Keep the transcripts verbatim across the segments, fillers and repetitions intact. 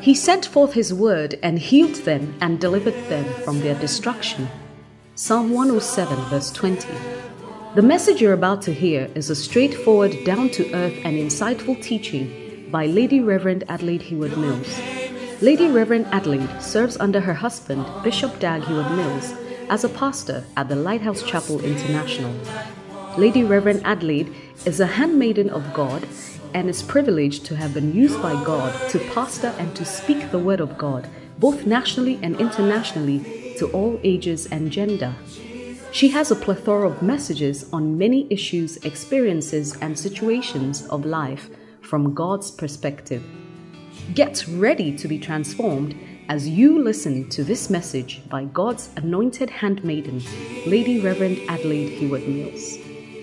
He sent forth his word and healed them and delivered them from their destruction. Psalm one oh seven verse twenty. The message you're about to hear is a straightforward, down-to-earth and insightful teaching by Lady Reverend Adelaide Heward Mills. Lady Reverend Adelaide serves under her husband, Bishop Dag Heward Mills, as a pastor at the Lighthouse Chapel International. Lady Reverend Adelaide is a handmaiden of God and is privileged to have been used by God to pastor and to speak the word of God, both nationally and internationally, to all ages and gender. She has a plethora of messages on many issues, experiences, and situations of life from God's perspective. Get ready to be transformed as you listen to this message by God's anointed handmaiden, Lady Reverend Adelaide Heward Mills.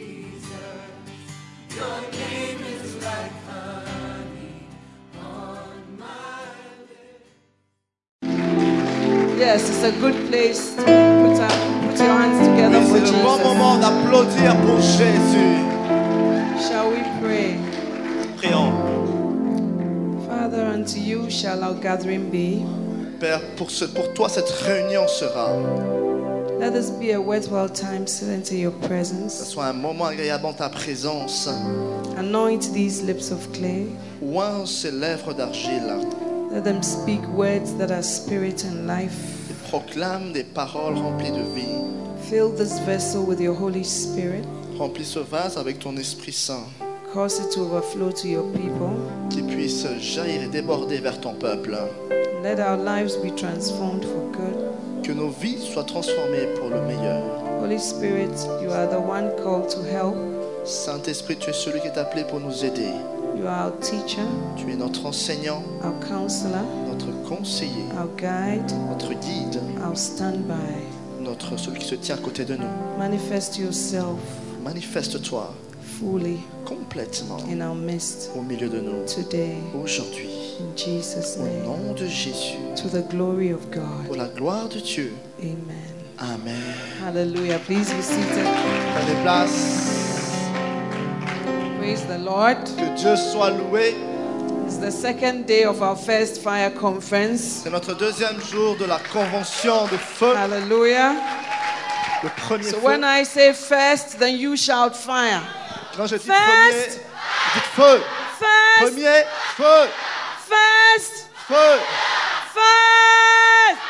Yes, it's a good place to put, our, put your hands together for Jesus. C'est le bon moment d'applaudir pour Jésus. Shall we pray? Prions. Father, unto you shall our gathering be. Père, pour, ce, pour toi cette réunion sera. Let this be a worthwhile time still into your Que ce presence. soit un moment agréable dans ta présence. Anoint these lips of clay. Oint ces lèvres d'argile. Let them speak words that are spirit and life. Et proclame des paroles remplies de vie. Fill this vessel with your Holy Spirit. Remplis ce vase avec ton Esprit Saint. Cause it to overflow to your people. Qui puisse jaillir et déborder vers ton peuple. Let our lives be transformed for good. Que nos vies soient transformées pour le meilleur. Holy Spirit, you are the one called to help. Saint-Esprit, tu es celui qui est appelé pour nous aider. You are our teacher, Tu es notre enseignant, our counselor, notre conseiller, our guide, notre guide, our standby. notre celui qui se tient à côté de nous. Manifest yourself Manifeste-toi fully complètement in our midst au milieu de nous today. aujourd'hui. In Jesus' Au name. nom de Jésus, To the glory of pour God. la gloire de Dieu. Amen. Amen. Hallelujah. Please be seated. Prenez place. Praise the Lord. Que Dieu soit loué. It's the second day of our first fire conference. C'est notre deuxième jour de la convention de feu. Hallelujah. Le premier So feu. when I say first, then you shout fire. Quand je dis First. premier, dites feu. First. Premier, feu. First. Feu. First.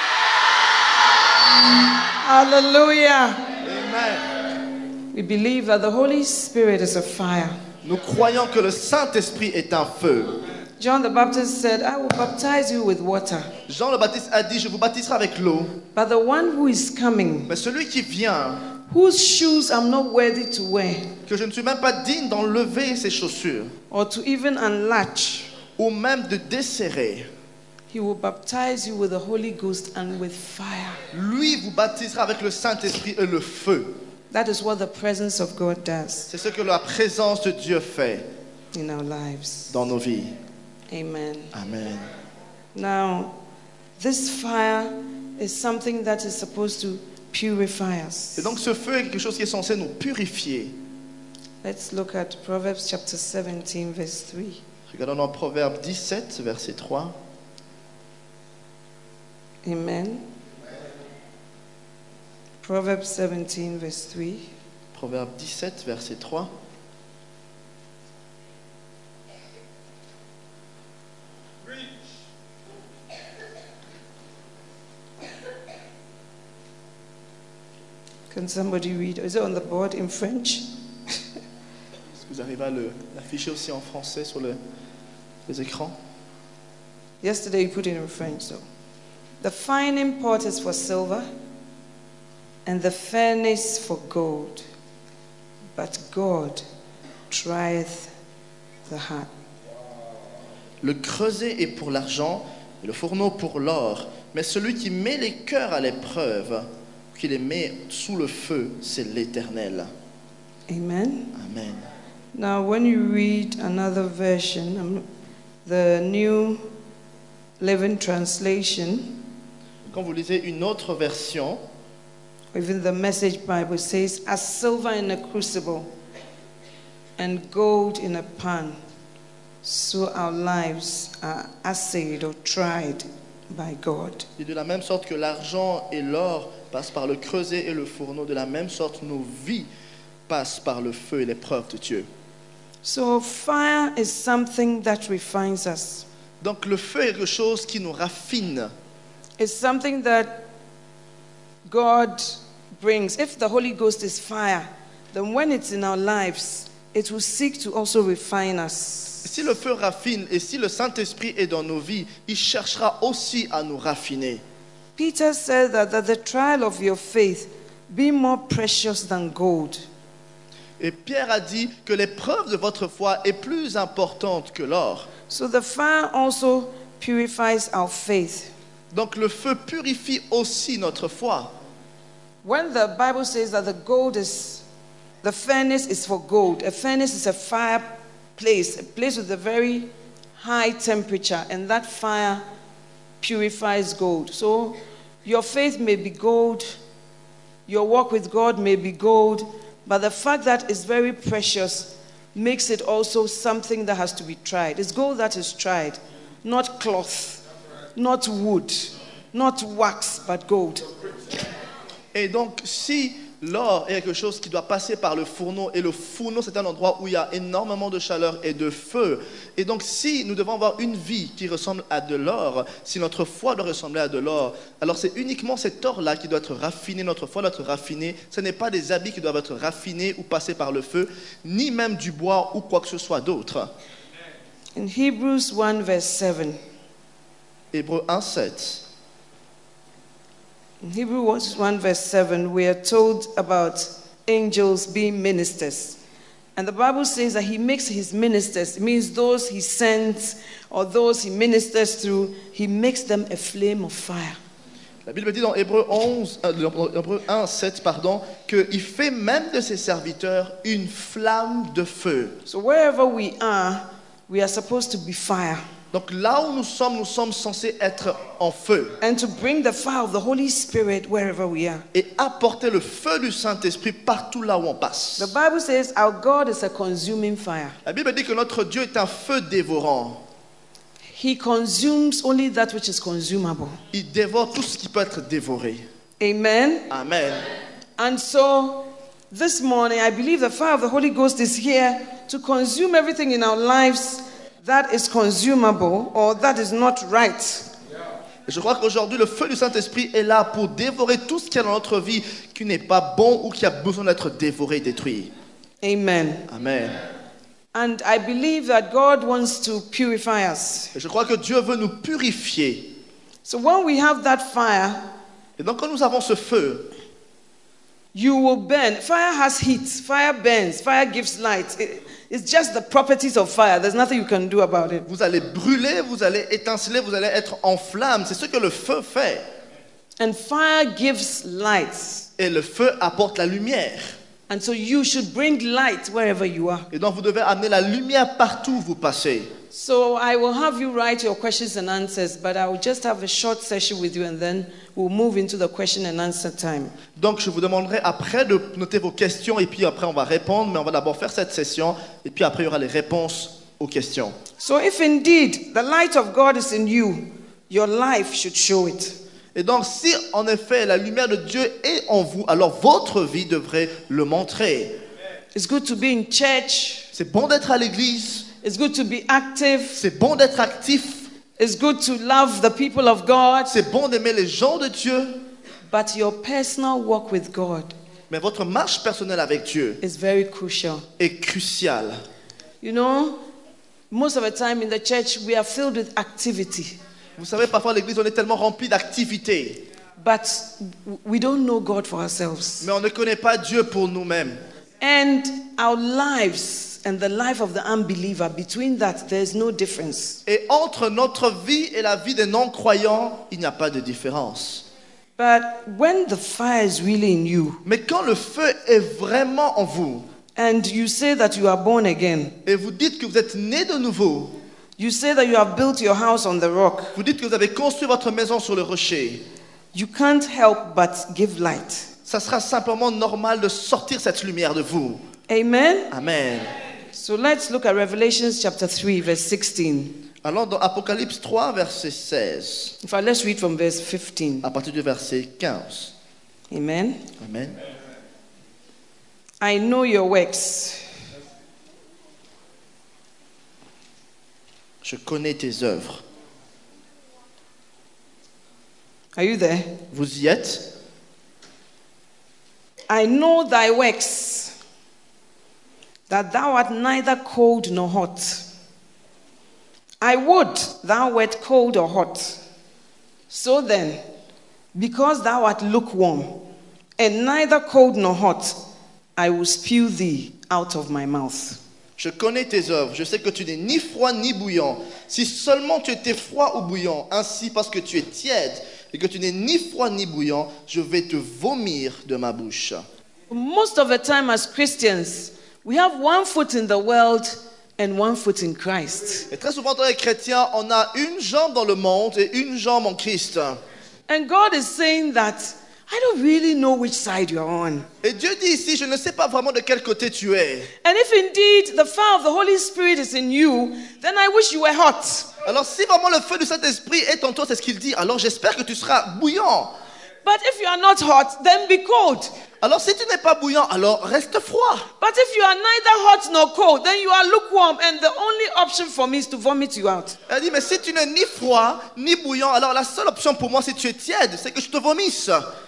Hallelujah. Amen. We believe that the Holy Spirit is a fire. Nous croyons que le Saint-Esprit est un feu. John the Baptist said, I will baptize you with water. Jean le Baptiste a dit, je vous baptiserai avec l'eau. But the one who is coming, Mais celui qui vient, whose shoes I'm not worthy to wear, que je ne suis même pas digne d'enlever ses chaussures, or to even unlatch, ou même de desserrer, he will baptize you with the Holy Ghost and with fire. lui vous baptisera avec le Saint-Esprit et le feu. That is what the presence of God does C'est ce que la présence de Dieu fait in our lives. dans nos vies. Amen. Amen. Now, this fire is something that is supposed to purify us. Et donc ce feu est quelque chose qui est censé nous purifier. Let's look at Proverbs chapter seventeen, verse three. Regardons dans Proverbe dix-sept, verset trois. Amen. Proverbs seventeen, verse three. Proverbe dix-sept, verset trois. Can somebody read? Is it on the board in French? Est-ce que vous arrivez à le- l'afficher aussi en français sur le- les écrans? Yesterday you put it in French, so. The fining pot is for silver, and the furnace for gold. But God trieth the heart. Le creuset est pour l'argent et le fourneau pour l'or. Mais celui qui met les cœurs à l'épreuve, qui les met sous le feu, c'est l'Éternel. Amen. Amen. Now, when you read another version, um, the New Living Translation, Quand vous lisez une autre version, even the Message Bible says, as silver in a crucible and gold in a pan, so our lives are assayed or tried by God. Et de la même sorte que l'argent et l'or passent par le creuset et le fourneau, de la même sorte nos vies passent par le feu et l'épreuve de Dieu. So fire is something that refines us. Donc le feu est quelque chose qui nous raffine. It's something that God brings. If the Holy Ghost is fire, then when it's in our lives, it will seek to also refine us. Si le feu raffine et si le Saint-Esprit est dans nos vies, il cherchera aussi à nous raffiner. Peter said that, that the trial of your faith be more precious than gold. Et Pierre a dit que l'épreuve de votre foi est plus importante que l'or. So the fire also purifies our faith. Donc le feu purifie aussi notre foi. When the Bible says that the gold is, the furnace is for gold, a furnace is a fireplace, a place with a very high temperature, and that fire purifies gold. So your faith may be gold, your walk with God may be gold, but the fact that it's very precious makes it also something that has to be tried. It's gold that is tried, not cloth, not wood, not wax, but gold. Et donc, si l'or est quelque chose qui doit passer par le fourneau, et le fourneau, c'est un endroit où il y a énormément de chaleur et de feu, et donc si nous devons avoir une vie qui ressemble à de l'or, si notre foi doit ressembler à de l'or, alors c'est uniquement cet or-là qui doit être raffiné, notre foi doit être raffinée. Ce n'est pas des habits qui doivent être raffinés ou passer par le feu, ni même du bois ou quoi que ce soit d'autre. In Hebrews one verse seven, Hébreux un, sept. in Hebrews one verse seven, we are told about angels being ministers. And the Bible says that he makes his ministers, it means those he sends or those he ministers through, he makes them a flame of fire. La Bible dit dans Hébreux onze, euh, dans Hébreux un, sept, pardon, qu'il fait même de ses serviteurs une flamme de feu. So wherever we are, we are supposed to be fire. Donc là où nous sommes, nous sommes censés être en feu. And to bring the fire of the Holy Spirit wherever we are. Et apporter le feu du Saint-Esprit partout là où on passe. The Bible says our God is a consuming fire. La Bible dit que notre Dieu est un feu dévorant. He consumes only that which is consumable. Il dévore tout ce qui peut être dévoré. Amen. Amen. And so this morning, I believe the fire of the Holy Ghost is here to consume everything in our lives that is consumable or that is not right. Et je crois qu'aujourd'hui, le feu du Saint-Esprit est là pour dévorer tout ce qu'il y a dans notre vie qui n'est pas bon ou qui a besoin d'être dévoré, détruit. Amen. Amen. And I believe that God wants to purify us. Et je crois que Dieu veut nous purifier. So when we have that fire, Et donc quand nous avons ce feu, you will burn. Fire has heat. Fire burns. Fire gives light. It, it's just the properties of fire. There's nothing you can do about it. vous allez brûler, vous allez étinceler, vous allez être en flamme. C'est ce que le feu fait. And fire gives light. Et le feu apporte la lumière. And so you should bring light wherever you are. Et donc vous devez amener la lumière partout où vous passez. So I will have you write your questions and answers, but I will just have a short session with you and then we'll move into the question and answer time. Donc je vous demanderai après de noter vos questions et puis après on va répondre, mais on va d'abord faire cette session et puis après il y aura les réponses aux questions. So if indeed the light of God is in you, your life should show it. Et donc si en effet la lumière de Dieu est en vous, alors votre vie devrait le montrer. It's good to be in church. C'est bon d'être à l'église, It's good to be active. c'est bon d'être actif, It's good to love the people of God. c'est bon d'aimer les gens de Dieu, But your personal walk with God mais votre marche personnelle avec Dieu is very crucial. est cruciale. You know, most of the time in the church we are filled with activity, Vous savez, parfois à l'église on est tellement rempli d'activités, but we don't know God for ourselves. mais on ne connaît pas Dieu pour nous-mêmes. And our lives and the life of the unbeliever, between that there is no difference. Et entre notre vie et la vie des non-croyants, il n'y a pas de différence. But when the fire is really in you, Mais quand le feu est vraiment en vous, and you say that you are born again, et vous dites que vous êtes né de nouveau, you say that you have built your house on the rock, vous dites que vous avez construit votre maison sur le rocher, you can't help but give light. ça sera simplement normal de sortir cette lumière de vous. Amen. Amen. So let's look at Revelation chapter three, verse sixteen. Alors dans Apocalypse trois, verset seize, In fact, let's read from verse fifteen. à partir du verset quinze. Amen. Amen. I know your works. Je connais tes œuvres. Are you there? Vous y êtes? I know thy works, that thou art neither cold nor hot. I would thou wert cold or hot. So then, because thou art lukewarm, and neither cold nor hot, I will spew thee out of my mouth. Je connais tes œuvres. Je sais que tu n'es ni froid ni bouillant. Si seulement tu étais froid ou bouillant, ainsi parce que tu es tiède et que tu n'es ni froid ni bouillant, je vais te vomir de ma bouche. Most of the time as Christians, we have one foot in the world and one foot in Christ. Et très souvent, en tant que chrétien, on a une jambe dans le monde et une jambe en Christ. And God is saying that, I don't really know which side you're on. Et Dieu dit ici, je ne sais pas vraiment de quel côté tu es. And if indeed the fire of the Holy Spirit is in you, then I wish you were hot. Alors si vraiment le feu du Saint-Esprit est en toi, c'est ce qu'il dit, alors j'espère que tu seras bouillant. But if you are not hot, then be cold. Alors si tu n'es pas bouillant, alors reste froid. But if you are neither hot nor cold, then you are lukewarm, and the only option for me is to vomit you out. Elle dit, mais si tu n'es ni froid, ni bouillant, alors la seule option pour moi, si tu es tiède, c'est que je te vomisse.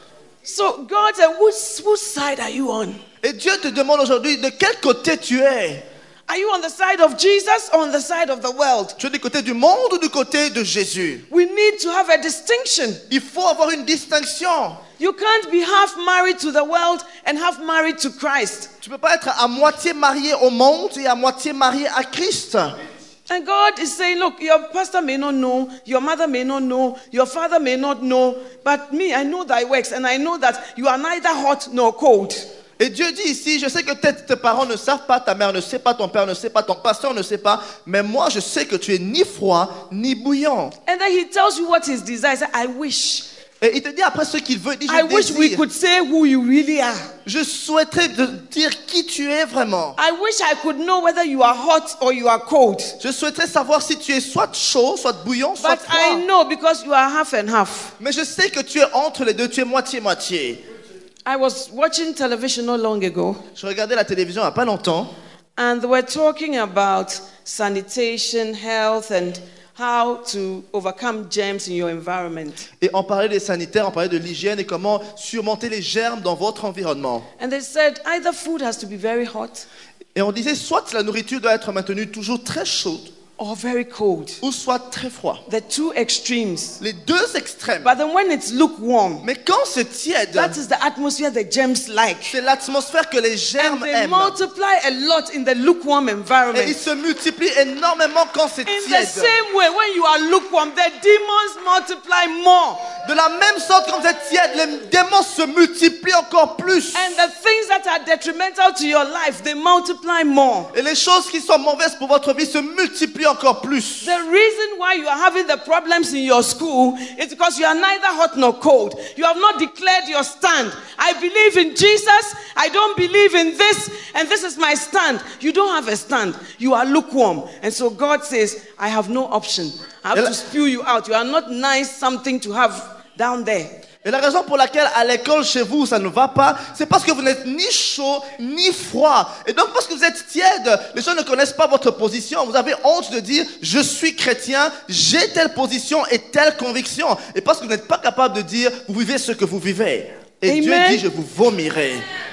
So God said, whose, whose side are you on? Et Dieu te demande aujourd'hui, de quel côté tu es? Are you on the side of Jesus or on the side of the world? Tu es du côté du monde ou du côté de Jésus? We need to have a distinction. Il faut avoir une distinction. You can't be half married to the world and half married to Christ. Tu ne peux pas être à moitié marié au monde et à moitié marié à Christ. And God is saying, look, your pastor may not know, your mother may not know, your father may not know, but me, I know thy works, and I know that you are neither hot nor cold. Et Dieu dit ici, je sais que peut-être tes parents ne savent pas, ta mère ne sait pas, ton père ne sait pas, ton pasteur ne sait pas, mais moi je sais que tu es ni froid ni bouillant. And then he tells you what his desire is. I wish. Et il te dit après ce qu'il veut, il dit, I je wish we désire. could say who you really are. Je souhaiterais te dire qui tu es vraiment. I wish I could know whether you are hot or you are cold. Je souhaiterais savoir si tu es soit chaud, soit bouillant, soit But I froid. know because you are half and half. Mais je sais que tu es entre les deux, tu es moitié-moitié. I was watching television not long ago, Je regardais la télévision il n'y a pas longtemps. and they were talking about sanitation, health, and how to overcome germs in your environment. Et on parlait des sanitaires, on parlait de l'hygiène et comment surmonter les germes dans votre environnement. And they said either food has to be very hot Et on disait soit la nourriture doit être maintenue toujours très chaude or very cold. ou soit très froid. The two extremes. Les deux extrêmes. But then when it's lukewarm, Mais quand c'est tiède, that is the atmosphere the germs like. c'est l'atmosphère que les And germes they aiment. multiply a lot in the lukewarm Et ils environment. se multiplient énormément quand c'est In the tiède. same way, when you are lukewarm, the demons multiply more. De la même sorte, quand vous êtes tiède, les démons se multiplient encore plus. And the things that are detrimental to your life, they multiply more. Et les choses qui sont mauvaises pour votre vie se multiplient encore plus. The reason why you are having the problems in your school is because you are neither hot nor cold. You have not declared your stand. I believe in Jesus. I don't believe in this. And this is my stand. You don't have a stand. You are lukewarm. And so God says, I have no option. I have to spew you out. You are not nice something to have down there. Et la raison pour laquelle à l'école chez vous ça ne va pas, c'est parce que vous n'êtes ni chaud ni froid. Et donc parce que vous êtes tiède, les gens ne connaissent pas votre position. Vous avez honte de dire je suis chrétien, j'ai telle position et telle conviction. Et parce que vous n'êtes pas capable de dire vous vivez ce que vous vivez. Et Amen. Dieu dit je vous vomirai.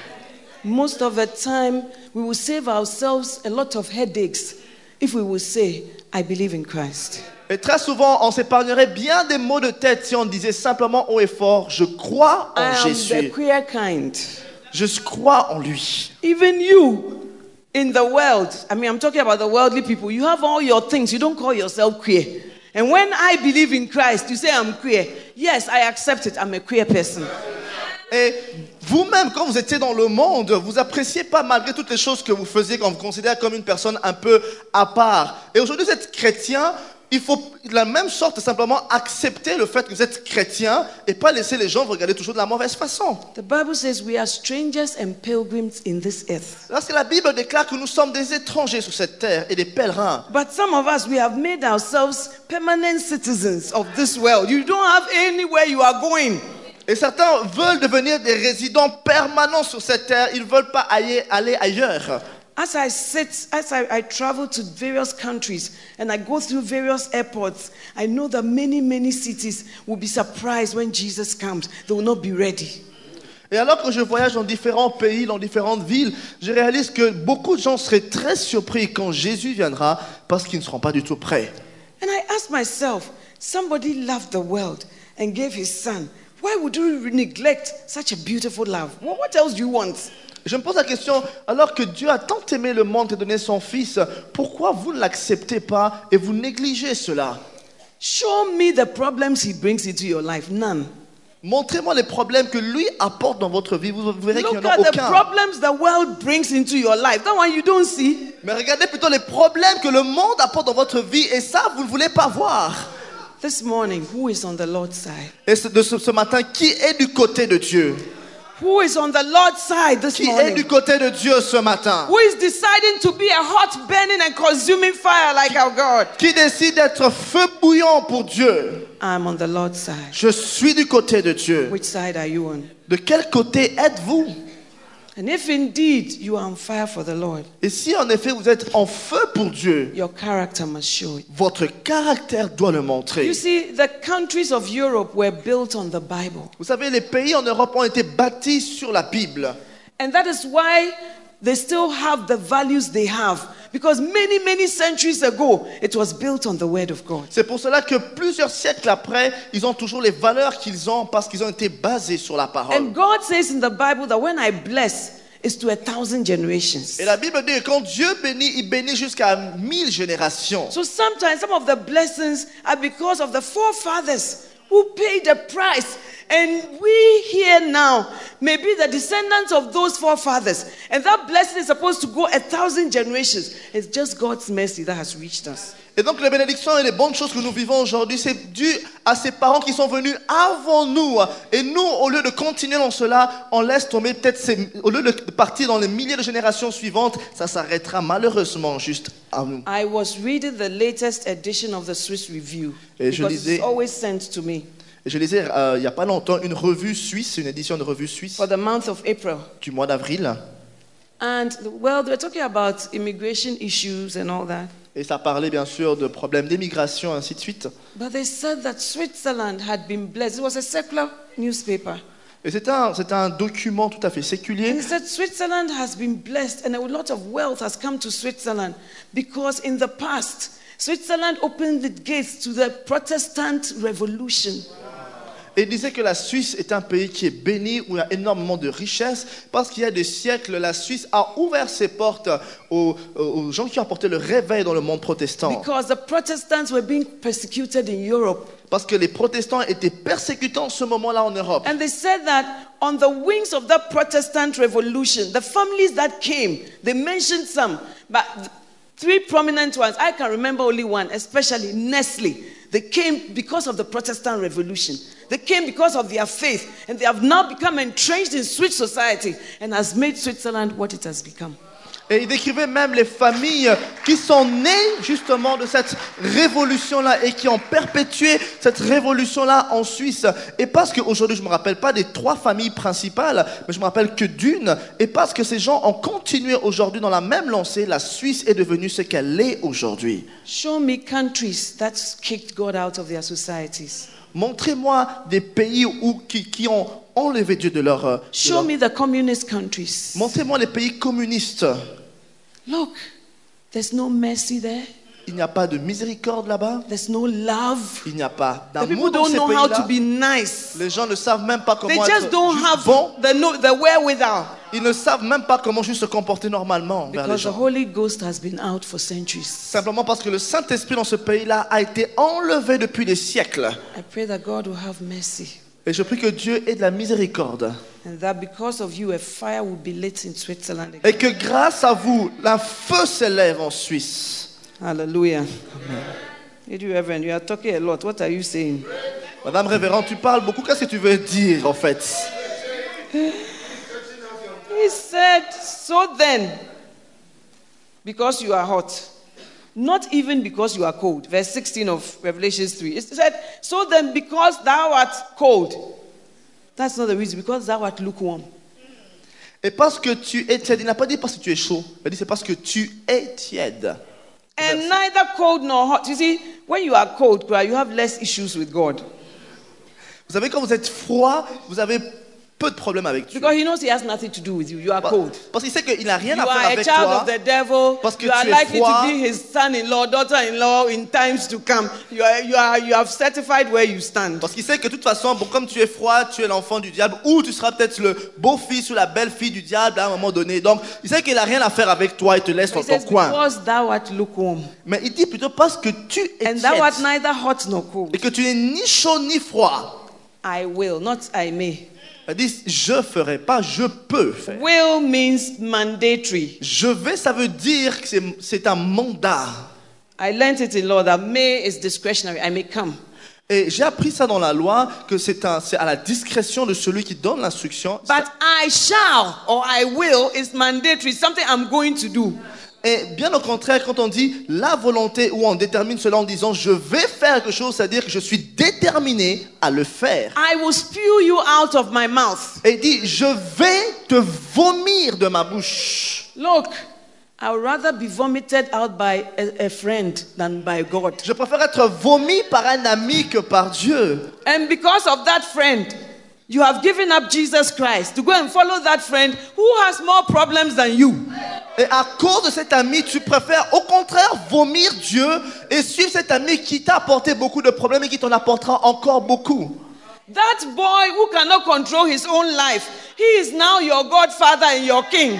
Most of the time, we will save ourselves a lot of headaches if we will say, I believe in Christ. Et très souvent, on s'épargnerait bien des maux de tête si on disait simplement haut et fort, je crois I en am the Jésus. queer kind. Je crois en lui. Even you in the world, I mean, I'm talking about the worldly people, you have all your things, you don't call yourself queer. And when I believe in Christ, you say I'm queer. Yes, I accept it, I'm a queer person. Et vous-même, quand vous étiez dans le monde, vous appréciez pas malgré toutes les choses que vous faisiez quand vous vous considérez comme une personne un peu à part. Et aujourd'hui, vous êtes chrétien. il faut de la même sorte simplement accepter le fait que vous êtes chrétien et pas laisser les gens vous regarder toujours de la mauvaise façon. The Bible says we are strangers and pilgrims in this earth. Parce que la Bible déclare que nous sommes des étrangers sur cette terre et des pèlerins. But some of us, we have made ourselves permanent citizens of this world. You don't have anywhere you are going. Et certains veulent devenir des résidents permanents sur cette terre. Ils ne veulent pas aller, aller ailleurs. As I sit, as I, I travel to various countries and I go through various airports, I know that many, many cities will be surprised when Jesus comes. They will not be ready. Et alors que je voyage dans différents pays, dans différentes villes, je réalise que beaucoup de gens seraient très surpris quand Jésus viendra parce qu'ils ne seront pas du tout prêts. And I ask myself, somebody loved the world and gave his son. Why would you neglect such a beautiful love? What, what else do you want? Je me pose la question, alors que Dieu a tant aimé le monde et donné son Fils, pourquoi vous ne l'acceptez pas et vous négligez cela? Show me the problems he brings into your life. None. Montrez-moi les problèmes que lui apporte dans votre vie, vous verrez qu'il Look n'y en a at the aucun. problems the world brings into your life. That one you don't see. Mais regardez plutôt les problèmes que le monde apporte dans votre vie et ça, vous ne voulez pas voir. This morning, who is on the Lord's side? Et ce, de ce, ce matin, qui est du côté de Dieu? Who is on the Lord's side this Qui est morning? du côté de Dieu ce matin? Who is deciding to be a hot, burning and consuming fire like our God? Qui décide d'être feu bouillant pour Dieu? I'm on the Lord's side. Je suis du côté de Dieu. Which side are you on? De quel côté êtes-vous? And if indeed you are on fire for the Lord, Et si en effet vous êtes en feu pour Dieu, your character must show it. votre caractère doit le montrer. You see, the countries of Europe were built on the Bible. Vous savez, les pays en Europe ont été bâtis sur la Bible. And that is why they still have the values they have. Because many, many centuries ago, it was built on the Word of God. C'est pour cela que plusieurs siècles après, ils ont toujours les valeurs qu'ils ont parce qu'ils ont été basés sur la parole. And God says in the Bible that when I bless, it's to a thousand generations. Et la Bible dit que quand Dieu bénit, il bénit jusqu'à mille générations. So sometimes some of the blessings are because of the forefathers who paid the price. And we here now may be the descendants of those forefathers. And that blessing is supposed to go a thousand generations. It's just God's mercy that has reached us. Et donc les bénédictions et les bonnes choses que nous vivons aujourd'hui, c'est dû à ces parents qui sont venus avant nous. Et nous, au lieu de continuer dans cela, on laisse tomber peut-être, ces, au lieu de partir dans les milliers de générations suivantes, ça s'arrêtera malheureusement juste à nous. I was reading the latest edition of the Swiss Review. Et je Because lisais- it's always sent to me Et je lisais euh, il n'y a pas longtemps une revue suisse, une édition de revue suisse for the month of April. du mois d'avril. And, well, they were talking about immigration issues and all that. Et ça parlait bien sûr de problèmes d'immigration, ainsi de suite. But they said that Switzerland had been blessed. It was a secular newspaper. Et c'est un, c'est un document tout à fait And séculier. he said Switzerland has been blessed and a lot of wealth has come to Switzerland because in the past, Switzerland opened the gates to the Protestant Revolution. Et il disait que la Suisse est un pays qui est béni, où il y a énormément de richesses, parce qu'il y a des siècles, la Suisse a ouvert ses portes aux, aux gens qui ont apporté le réveil dans le monde protestant. Because the Protestants were being persecuted in Europe. Parce que les protestants étaient persécutés en ce moment-là en Europe. And they said that on the wings of that Protestant revolution, the families that came, they mentioned some, but three prominent ones, I can remember only one, especially Nestle. They came because of the Protestant revolution. They came because of their faith, and they have now become entrenched in Swiss society and has made Switzerland what it has become. Et il décrivait même les familles qui sont nées justement de cette révolution-là et qui ont perpétué cette révolution-là en Suisse. Et parce qu'aujourd'hui, je ne me rappelle pas des trois familles principales, mais je me rappelle que d'une. Et parce que ces gens ont continué aujourd'hui dans la même lancée, la Suisse est devenue ce qu'elle est aujourd'hui. Show me countries that kicked God out of their societies. Montrez-moi des pays où, qui, qui ont enlevé Dieu de leur... euh, de Show leur- me the communist countries. Montrez-moi les pays communistes. Look, there's no mercy there. Il n'y a pas de miséricorde là-bas. There's no love. Il n'y a pas The d'amour people dans don't ces know how pays-là. to be nice. Les gens ne savent même pas They comment just être don't juste have bons. the, no, the wherewithal. Ils ne savent même pas comment juste se comporter normalement vers les Because the gens. Holy Ghost has been out for centuries. Simplement parce que le Saint-Esprit dans ce pays-là a été enlevé depuis des siècles. I pray that God will have mercy. Et je prie que Dieu ait de la miséricorde. And that because of you, a fire will be lit in Switzerland again. Et que grâce à vous, la feu s'élève en Suisse. Hallelujah. Lady Reverend, you are talking a lot. What are you saying? Madame Révérende, tu parles beaucoup. Qu'est-ce que tu veux dire en fait? He said, so then, because you are hot, not even because you are cold. Verse sixteen of Revelation three. It said, so then, because thou art cold. That's not the reason, because thou art lukewarm. Et parce que tu es tiède, il n'a pas dit parce que tu es chaud, il a dit c'est parce que tu es tiède. And neither cold nor hot. You see, when you are cold, you have less issues with God. Vous savez, quand vous êtes froid, vous avez peu de problèmes avec Dieu. Because he knows he has nothing to do with you. You are cold. Parce qu'il sait qu'il n'a rien You à faire are a avec child toi. of the devil. Parce que You are tu es likely froid. to be his son-in-law, daughter-in-law in times to come. You are, you are, you have certified where you stand. Parce qu'il sait que de toute façon, bon, comme tu es froid, tu es l'enfant du diable, ou tu seras peut-être le beau-fils ou la belle-fille du diable à un moment donné. Donc, il sait qu'il n'a rien à faire avec toi et te laisse He dans ton says, coin. because thou art lukewarm, Mais il dit plutôt parce que tu es and thou art tiède neither hot nor cold. et que tu n'es ni chaud ni froid. I will, not I may. Il dit je ferai pas, je peux faire. Will means mandatory. Je vais, ça veut dire que c'est- c'est un mandat. I learned it in law that may is discretionary. I may come. Et j'ai appris ça dans la loi, que c'est un- c'est à la discrétion de celui qui donne l'instruction. But I shall or I will is mandatory, something I'm going to do. Et bien au contraire, quand on dit la volonté ou on détermine cela en disant je vais faire quelque chose, c'est-à-dire que je suis déterminé à le faire. I will spew you out of my mouth. Et il dit je vais te vomir de ma bouche. Look, I would rather be vomited out by a, a friend than by God. Je préfère être vomi par un ami que par Dieu. And because of that friend, you have given up Jesus Christ to go and follow that friend who has more problems than you. Et à cause de cet ami, tu préfères au contraire vomir Dieu et suivre cet ami qui t'a apporté beaucoup de problèmes et qui t'en apportera encore beaucoup. That boy who cannot control his own life, he is now your godfather and your king.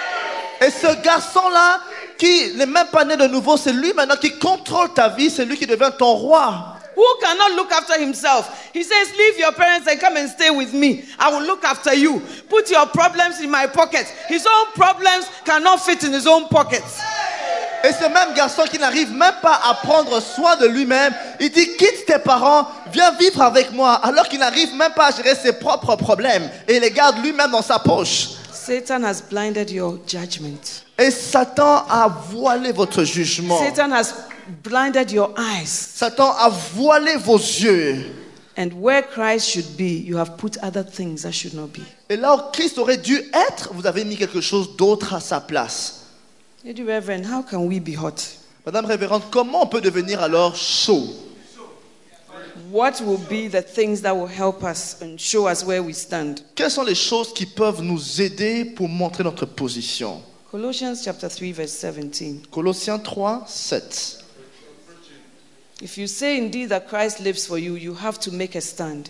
Et ce garçon-là, qui n'est même pas né de nouveau, c'est lui maintenant qui contrôle ta vie, c'est lui qui devient ton roi. Who cannot look after himself. He says, leave your parents and come and stay with me. I will look after you. Put your problems in my pocket. His own problems cannot fit in his own pockets. Et ce même garçon qui n'arrive même pas à prendre soin de lui-même, il dit quitte tes parents, viens vivre avec moi, alors qu'il n'arrive même pas à gérer ses propres problèmes et il les garde lui-même dans sa poche. Satan has blinded your judgment. Et Satan a voilé votre jugement. Satan has blinded your eyes. Satan a voilé vos yeux. And where Christ should be, you have put other things that should not be. Et là où Christ aurait dû être, vous avez mis quelque chose d'autre à sa place. Lady Reverend, how can we be hot? Madame Révérende, comment on peut devenir alors chaud? What will be the things that will help us and show us where we stand? Quelles sont les choses qui peuvent nous aider pour montrer notre position? Colossians chapter three verse seventeen. Colossiens trois, sept. If you say indeed that Christ lives for you, you have to make a stand.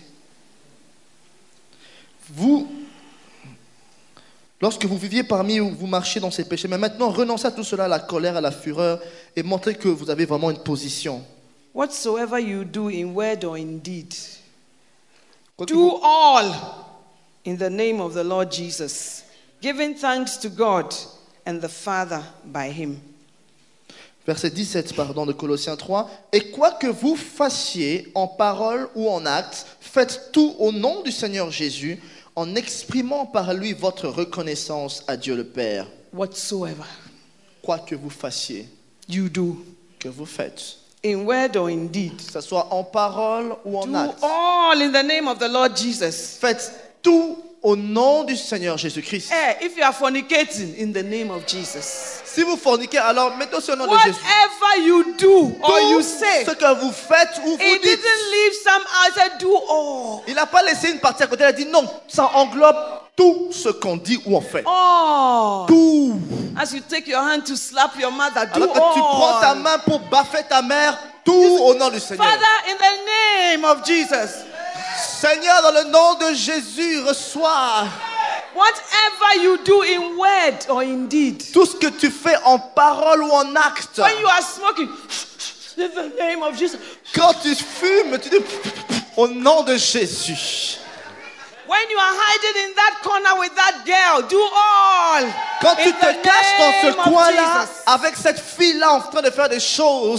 Vous, lorsque vous viviez parmi eux, vous marchiez dans ces péchés, mais maintenant renoncez à tout cela, à la colère, à la fureur, et montrez que vous avez vraiment une position. Whatsoever you do in word or in deed, Quoi que do vous- all in the name of the Lord Jesus, giving thanks to God and the Father by him. Verset dix-sept, pardon, de Colossiens trois. Et quoi que vous fassiez en parole ou en acte, faites tout au nom du Seigneur Jésus, en exprimant par lui votre reconnaissance à Dieu le Père. Whatsoever Quoi que vous fassiez, you do que vous faites, in word or in deed, que ce soit en parole ou en do acte, all in the name of the Lord Jesus. faites tout au nom du Seigneur Jésus-Christ. Eh, if you are fornicating, in the name of Jesus. Si vous forniquez, alors mettez aussi au nom de Jésus. Whatever you do or you Tout say, ce que vous faites ou vous he dites. didn't leave some out. He said, do all. Il n'a pas laissé une partie à côté, il a dit non, ça englobe tout ce qu'on dit ou on fait. All. Tout. As you take your hand to slap your mother, do Alors que tu prends ta all. main pour baffer ta mère, tout au nom du Seigneur. Father, in the name of Jesus, Seigneur, dans le nom de Jésus, reçois whatever you do in word or in deed, tout ce que tu fais en parole ou en acte. when you are smoking, in the name of Jesus. Quand tu fumes, tu dis au nom de Jésus. When you are hiding in that corner with that girl, do all. Quand tu in te the caches dans name ce of coin-là, Jesus. avec cette fille-là en train de faire des choses,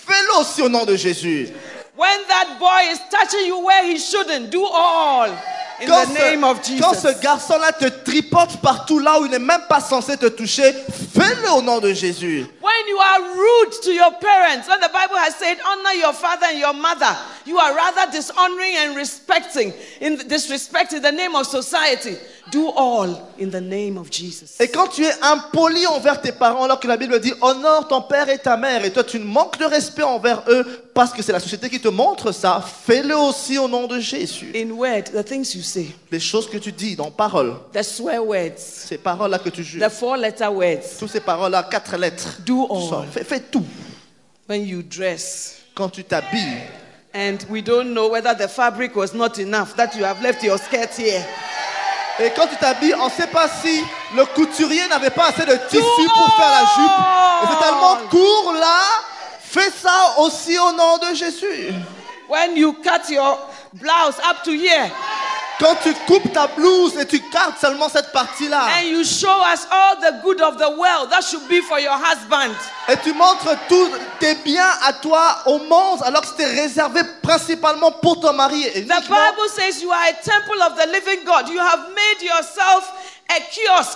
fais-le aussi au nom de Jésus. When that boy is touching you where he shouldn't, do all in Quand the name of ce, quand Jesus. ce garçon-là te tripote partout là où il n'est même pas censé te toucher, fais-le au nom de Jésus. When you are rude to your parents, when the Bible has said, honor your father and your mother, you are rather dishonoring and respecting, in disrespecting the name of society. Do all in the name of Jesus. Et quand tu es impoli envers tes parents, alors que la Bible dit honore ton père et ta mère, et toi tu manques de respect envers eux parce que c'est la société qui te montre ça, fais-le aussi au nom de Jésus. In word, the things you say, Les choses que tu dis dans parole, the swear words, ces paroles-là que tu juges, the four-letter words, toutes ces paroles-là, quatre lettres, do tu sors. all. Fais, fais tout. When you dress, Quand tu t'habilles, and we don't know whether the fabric was not enough, that you have left your skirt here. et quand tu t'habilles, on ne sait pas si le couturier n'avait pas assez de tissu pour faire la jupe. Et c'est tellement court là, fais ça aussi au nom de Jésus. When you cut your blouse up to here, Quand tu coupes ta blouse et tu gardes seulement cette partie-là, and you show us all the good of the world, that should be for your husband. et tu montres tous tes biens à toi au monde, alors que c'était réservé principalement pour ton mari. Et The uniquement- Bible says you are a temple of the living God. You have made yourself a kiosk.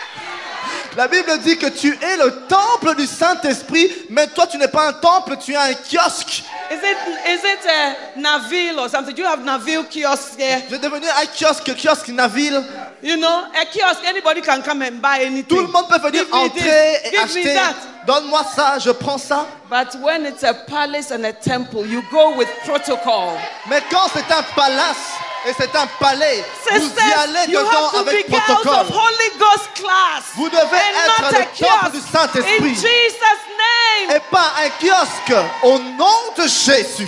La Bible dit que tu es le temple du Saint-Esprit, mais toi tu n'es pas un temple, tu es un kiosque. Is it is it a Naville or something? Do you have Naville kiosks here? Tu es devenu un kiosque, kiosque Naville. You know, a kiosk, anybody can come and buy anything. Tout le monde peut venir Give me entrer this, et give acheter. me that. Donne-moi ça, je prends ça. But when it's a palace and a temple, you go with protocol. Mais quand c'est un palace et c'est un palais, vous y Sisters, allez you dedans have to avec be girls protocole. of Holy Ghost class. Vous devez and être not le a temple du kiosk. Saint-Esprit. In Jesus' name. Et pas un kiosque au nom de Jésus.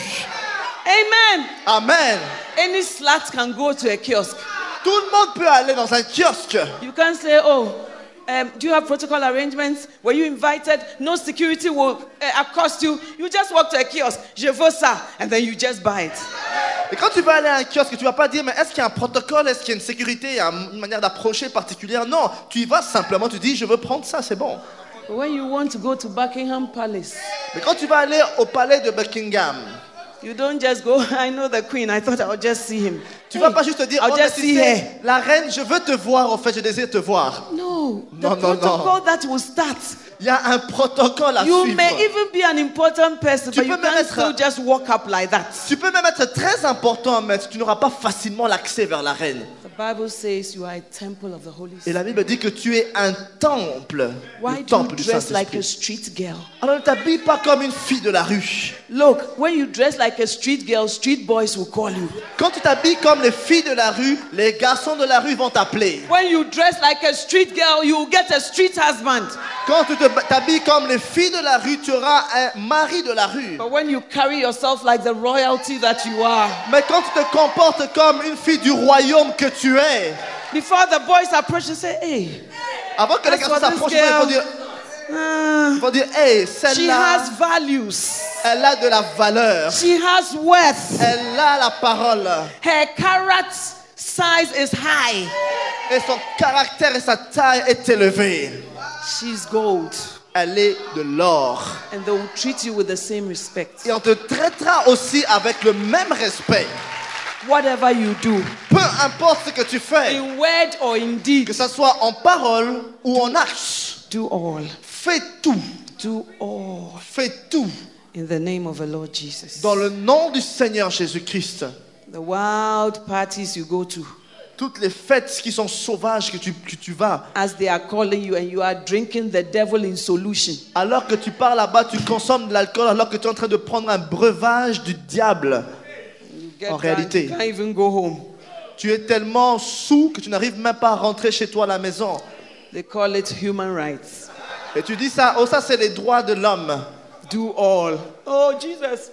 Amen. Amen. Any slut can go to a kiosk. Tout le monde peut aller dans un kiosque. You can't say, oh, um, do you have protocol arrangements? Were you invited? No security will uh, accost you. You just walk to a kiosk. Je veux ça. And then you just buy it. Et quand tu vas aller à un kiosque, tu vas pas dire, mais est-ce qu'il y a un protocole, est-ce qu'il y a une sécurité, il y a une manière d'approcher particulière? Non, tu y vas simplement, tu dis, je veux prendre ça, c'est bon. But when you want to go to Buckingham Palace, Mais quand tu vas aller au palais de Buckingham, you don't just go, I know the queen. I thought I would just see him. tu vas pas juste te dire, I'll oh, mais just tu see sais, her. la reine, je veux te voir, en fait, je désire te voir. No, the No, no, no. protocol that will start. Il y a un protocole à You suivre. may even be an important person, Tu but you peux même can't être- still just walk up like that. Tu peux même être très important, mais tu n'auras pas facilement l'accès vers la reine. The Bible says you are a temple of the Holy Et Spirit. la Bible dit que tu es un temple, Why le do you temple du dress like a Saint-Esprit. street girl? Alors ne t'habille pas comme une fille de la rue. Look, when you dress like a street girl, street boys will call you. Quand tu t'habilles comme les filles de la rue, les garçons de la rue vont t'appeler. When you dress like a street girl, you will get a street husband. Quand tu te- t'habilles comme les filles de la rue, tu auras un mari de la rue. But when you carry yourself like the royalty that you are, Mais quand tu te comportes comme une fille du royaume que tu es, before the boys approach, you say, hey, avant que les That's garçons what this s'approchent, ils vont dire, uh, ils vont dire, hey, she celle-là, has values. elle a de la valeur. She has worth. Elle a la parole. Her carrot size is high. Et son caractère et sa taille est élevée. She's gold. Elle est de l'or. And they will treat you with the same respect. Et on te traitera aussi avec le même respect. Whatever you do, Peu importe ce que tu fais, in word or in que deed, ce soit en parole ou en acte, do all. fais tout, Do all fais tout in the name of the Lord Jesus. dans le nom du Seigneur Jésus-Christ. The wild parties you go to, Toutes les fêtes qui sont sauvages que tu, que tu vas, as they are calling you, and you are drinking the devil in solution. alors que tu pars là-bas, tu consommes de l'alcool, alors que tu es en train de prendre un breuvage du diable. You get En drunk, réalité. you can't even go home. Tu es tellement saoul que tu n'arrives même pas à rentrer chez toi à la maison. They call it human rights. Et tu dis ça, oh ça c'est les droits de l'homme. Do all. Oh, Jesus.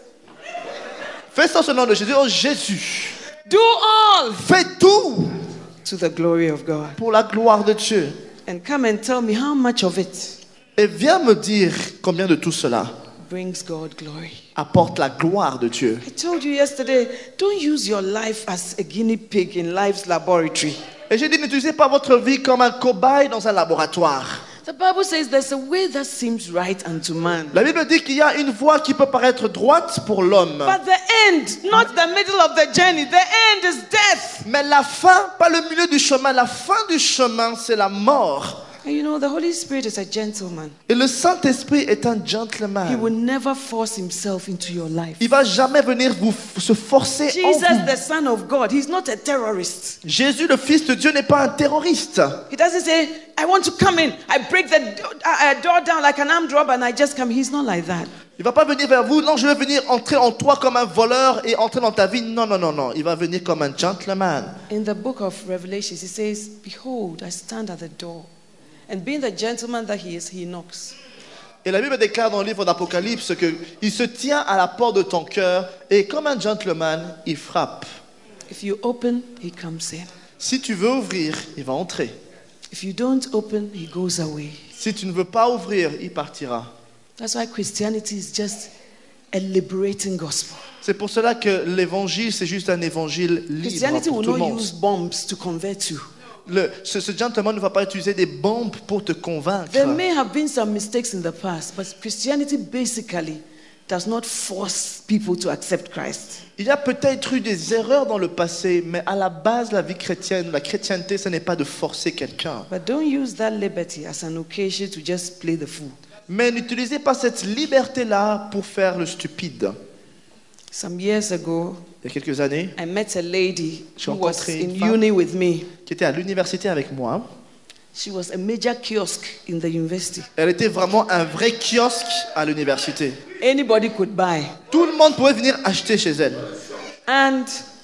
Fais ça au nom de Jésus. Oh Jésus, Do all fais tout to the glory of God. pour la gloire de Dieu. And come and tell me how much of it Et viens me dire combien de tout cela brings God glory. apporte la gloire de Dieu. I told you yesterday, don't use your life as a guinea pig in life's laboratory. Et j'ai dit, n'utilisez pas votre vie comme un cobaye dans un laboratoire. The Bible says there's a way that seems right unto man. La Bible dit qu'il y a une voie qui peut paraître droite pour l'homme. But the end, not the middle of the journey, the end is death. Mais la fin, pas le milieu du chemin, la fin du chemin, c'est la mort. And you know, the Holy Spirit is a gentleman. Et le Saint-Esprit est un He gentleman. will never force himself into your life. Il va jamais venir vous se forcer en Jesus, vous. the Son of God, he's not a terrorist. Jésus, le Fils de Dieu, n'est pas un terroriste. He doesn't say, I want to come in. I break the do- uh, door down like an armed robber and I just come. He's not like that. Il va pas venir vers vous. Non, je vais venir entrer en toi comme un voleur et entrer dans ta vie. Non, non, non, non. Il va venir comme un gentleman. In the book of Revelation, he says, behold, I stand at the door. And being the gentleman that he is, he knocks. Et la Bible déclare dans le livre d'Apocalypse qu'il se tient à la porte de ton cœur et comme un gentleman, il frappe. If you open, he comes in. Si tu veux ouvrir, il va entrer. If you don't open, he goes away. Si tu ne veux pas ouvrir, il partira. That's why Christianity is just a liberating gospel. C'est pour cela que l'évangile, c'est juste un évangile libre Christianity pour will tout le not monde. use bombs to convert you. Le, ce, ce gentleman ne va pas utiliser des bombes pour te convaincre. There may have been some mistakes in the past, but Christianity basically does not force people to accept Christ. Il y a peut-être eu des erreurs dans le passé, mais à la base, la vie chrétienne, la chrétienté, ce n'est pas de forcer quelqu'un. But don't use that liberty as an occasion to just play the fool. Mais n'utilisez pas cette liberté-là pour faire le stupide. Some years ago, Il y a quelques années, I met a lady J'ai who was rencontré une in femme. uni with me. qui était à l'université avec moi, She was a major kiosk in the university. elle était vraiment un vrai kiosque à l'université. Anybody could buy. Tout le monde pouvait venir acheter chez elle. And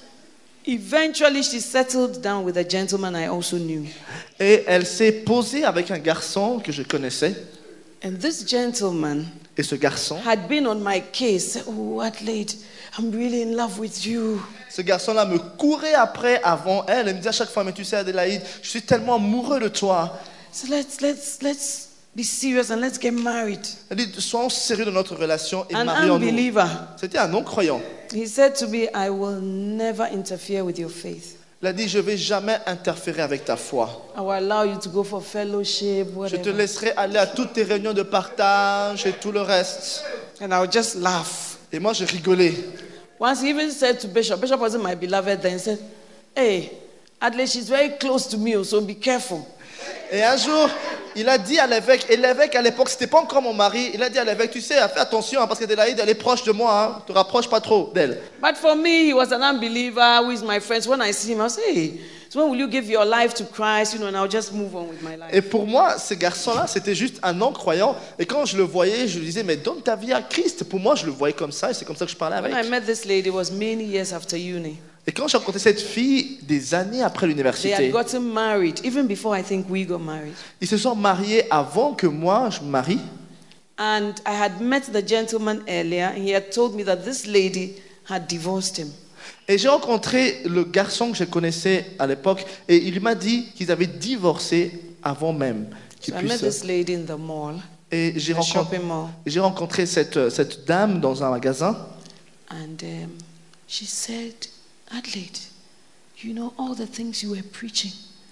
eventually she settled down with a gentleman I also knew. Et elle s'est posée avec un garçon que je connaissais. And this gentleman Et ce garçon, had been on my case. Oh, Adelaide, I'm really in love with you. ce garçon-là me courait après avant elle. Elle me disait à chaque fois, mais tu sais Adélaïde, je suis tellement amoureux de toi. So let's let's let's be serious and let's get married. Elle dit, soyons sérieux de notre relation et An marions-nous. unbeliever. C'était un non-croyant. He said to me, I will never interfere with your faith. Il a dit, je ne vais jamais interférer avec ta foi. I will allow you to go for fellowship, Je te whatever. laisserai aller à toutes tes réunions de partage et tout le reste. And I would just laugh. Et moi, je rigolais. Once he even said to Bishop, Bishop wasn't my beloved then, he said, hey, Adelaide, she's very close to me, so be careful. Et un jour, il a dit à l'évêque, et l'évêque à l'époque, c'était pas encore mon mari, il a dit à l'évêque, tu sais, fais attention, hein, parce qu'Adélaïde, elle est proche de moi, ne te rapproche pas trop d'elle. But for me, he was an unbeliever who is my friend. So when I see him, I'll say, hey, so when will you give your life to Christ? You know, and I'll just move on with my life. Et pour moi, ce garçon-là, c'était juste un non-croyant. Et quand je le voyais, je lui disais, mais donne ta vie à Christ. Pour moi, je le voyais comme ça, et c'est comme ça que je parlais When I avec. met this lady, it was many years after uni. Et quand j'ai rencontré cette fille, des années après They had l'université, gotten married, even before I think we got married. ils se sont mariés avant que moi, je me marie. And I had met the gentleman earlier, and he had told me that this lady had divorced him. Et j'ai rencontré le garçon que je connaissais à l'époque, et il m'a dit qu'ils avaient divorcé avant même qu'ils So I met puissent. this lady in the mall, Et j'ai the rencontré, shopping mall, j'ai rencontré cette, cette dame dans un magasin. and um, she said, Adelaide, you know all the things you were preaching,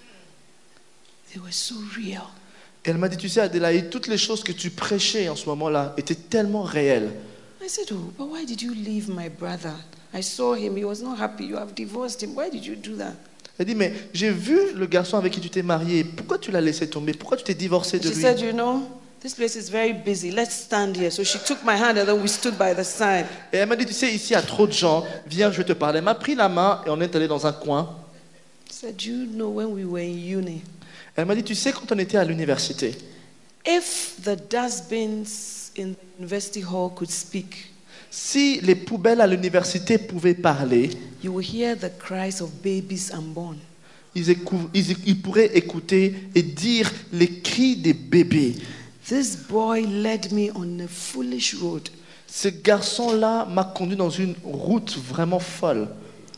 they were so real. Et elle m'a dit, tu sais Adélaïde, toutes les choses que tu prêchais en ce moment-là étaient tellement réelles. I said, oh, but why did you leave my brother? I saw him, he was not happy. You have divorced him. Why did you do that? Elle dit, mais j'ai vu le garçon avec qui tu t'es marié. Pourquoi tu l'as laissé tomber? Pourquoi tu t'es divorcé de She lui? said, you know, this place is very busy. Let's stand here. So she took my hand and then we stood by the side. Et elle m'a dit, tu sais, ici il y a trop de gens. Viens, je vais te parler. Elle m'a pris la main et on est allé dans un coin. She said, you know, when we were in uni, Elle m'a dit, tu sais, quand on était à l'université, if the dustbins in the university hall could speak, si les poubelles à l'université pouvaient parler, you will hear the cries of babies unborn. ils, écou- ils- ils pourraient écouter et dire les cris des bébés. This boy led me on a foolish road. Ce garçon-là m'a conduit dans une route vraiment folle.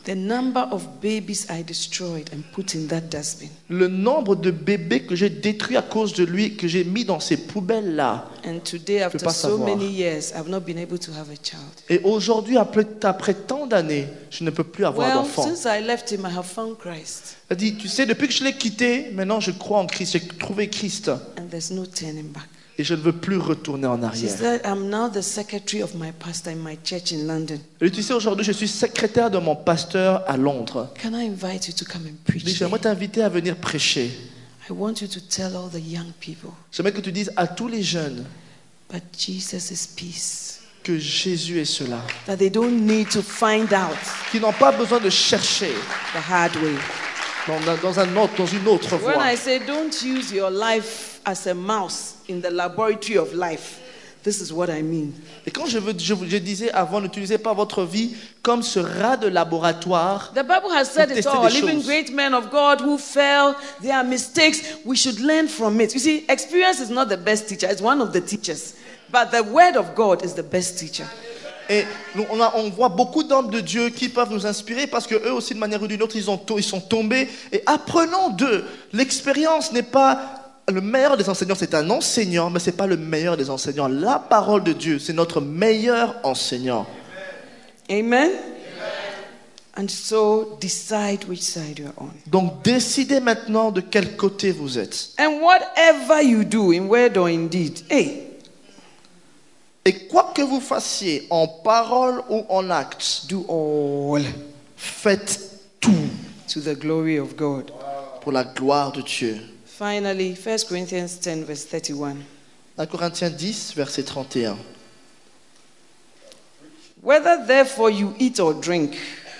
The number of babies I destroyed and put in that dustbin. Le nombre de bébés que j'ai détruits à cause de lui, que j'ai mis dans ces poubelles-là. And today, Je peux after pas so savoir. many years, I've not been able to have a child. Et aujourd'hui, après, après tant d'années, je ne peux plus avoir Well, d'enfant. since I left him, I have found Christ. Elle dit, tu sais, depuis que je l'ai quitté, maintenant je crois en Christ, j'ai trouvé Christ. And there's no turning back. Et je ne veux plus retourner en She arrière. said, I'm now the secretary of my pastor in my church in London. Et tu sais, aujourd'hui, je suis secrétaire de mon pasteur à Londres. Can I invite you to come and Je preach? dis, here? j'aimerais t'inviter à venir prêcher. I want you to tell all the young people, J'aimerais que tu dises à tous les jeunes but Jesus is peace. que Jésus est cela. That they don't need to find out Qui n'ont pas besoin de chercher the hard way. dans, un- dans, un autre, dans une autre When voie. I say don't use your life as a mouse in the laboratory of life, this is what I mean. Et quand je, veux, je, vous- je disais avant, n'utilisez pas votre vie comme ce rat de laboratoire. The Bible has said Pour it tester all. des Even choses. great men of God who fell, their mistakes, we should learn from it. You see, experience is not the best teacher, it's one of the teachers. But the word of God is the best teacher. Et nous, on, a- on voit beaucoup d'hommes de Dieu qui peuvent nous inspirer parce que eux aussi, de manière ou d'une autre, ils, ont, to- ils sont tombés. Et apprenons d'eux. L'expérience n'est pas le meilleur des enseignants, c'est un enseignant, mais ce n'est pas le meilleur des enseignants. La parole de Dieu, c'est notre meilleur enseignant. Amen? And so decide which side you are on. Donc décidez maintenant de quel côté vous êtes. And whatever you do in word or in deed, hey, Et quoi que vous fassiez, en parole ou en acte, do all faites tout to the glory of God. pour la gloire de Dieu. Finally, First Corinthians ten, verse thirty-one. un Corinthiens dix, verset trente et un. Whether therefore you eat or drink.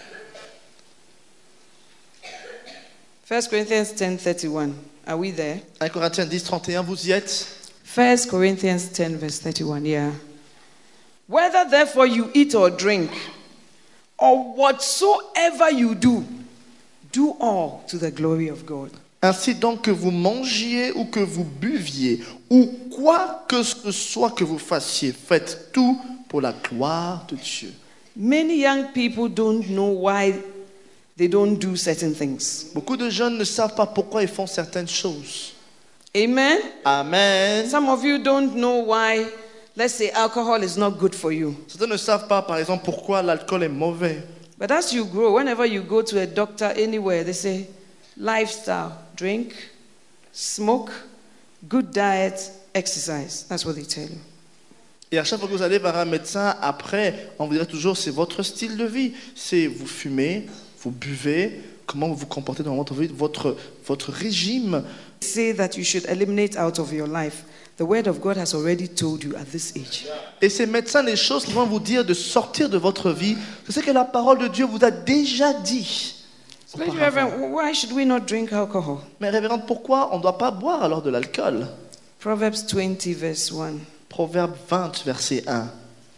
First Corinthians ten, thirty-one. Are we there? un Corinthiens dix, trente et un, vous y êtes? First Corinthians ten, verse thirty-one. Yeah. Whether therefore you eat or drink, or whatsoever you do, do all to the glory of God. Ainsi donc que vous mangiez ou que vous buviez, ou quoi que ce soit que vous fassiez, faites tout pour la gloire de Dieu. Many young people don't know why they don't do certain things. Beaucoup de jeunes ne savent pas pourquoi ils font certaines choses. Amen? Amen. Some of you don't know why, let's say, alcohol is not good for you. Certains ne savent pas, par exemple, pourquoi l'alcool est mauvais. But as you grow, whenever you go to a doctor anywhere, they say, lifestyle, drink, smoke, good diet, exercise. That's what they tell you. Et à chaque fois que vous allez vers un médecin, après, on vous dirait toujours, c'est votre style de vie. C'est vous fumez, vous buvez, comment vous vous comportez dans votre vie, votre, votre régime. Say that you should eliminate out of your life. The word of God has already told you at this age. Et ces médecins, les choses qu'ils vont vous dire de sortir de votre vie, c'est ce que la parole de Dieu vous a déjà dit. Lady Reverend, why should we not drink alcohol? Mais révérende, pourquoi on ne doit pas boire alors de l'alcool? Proverbs twenty, verse one. Proverbe vingt, verset un.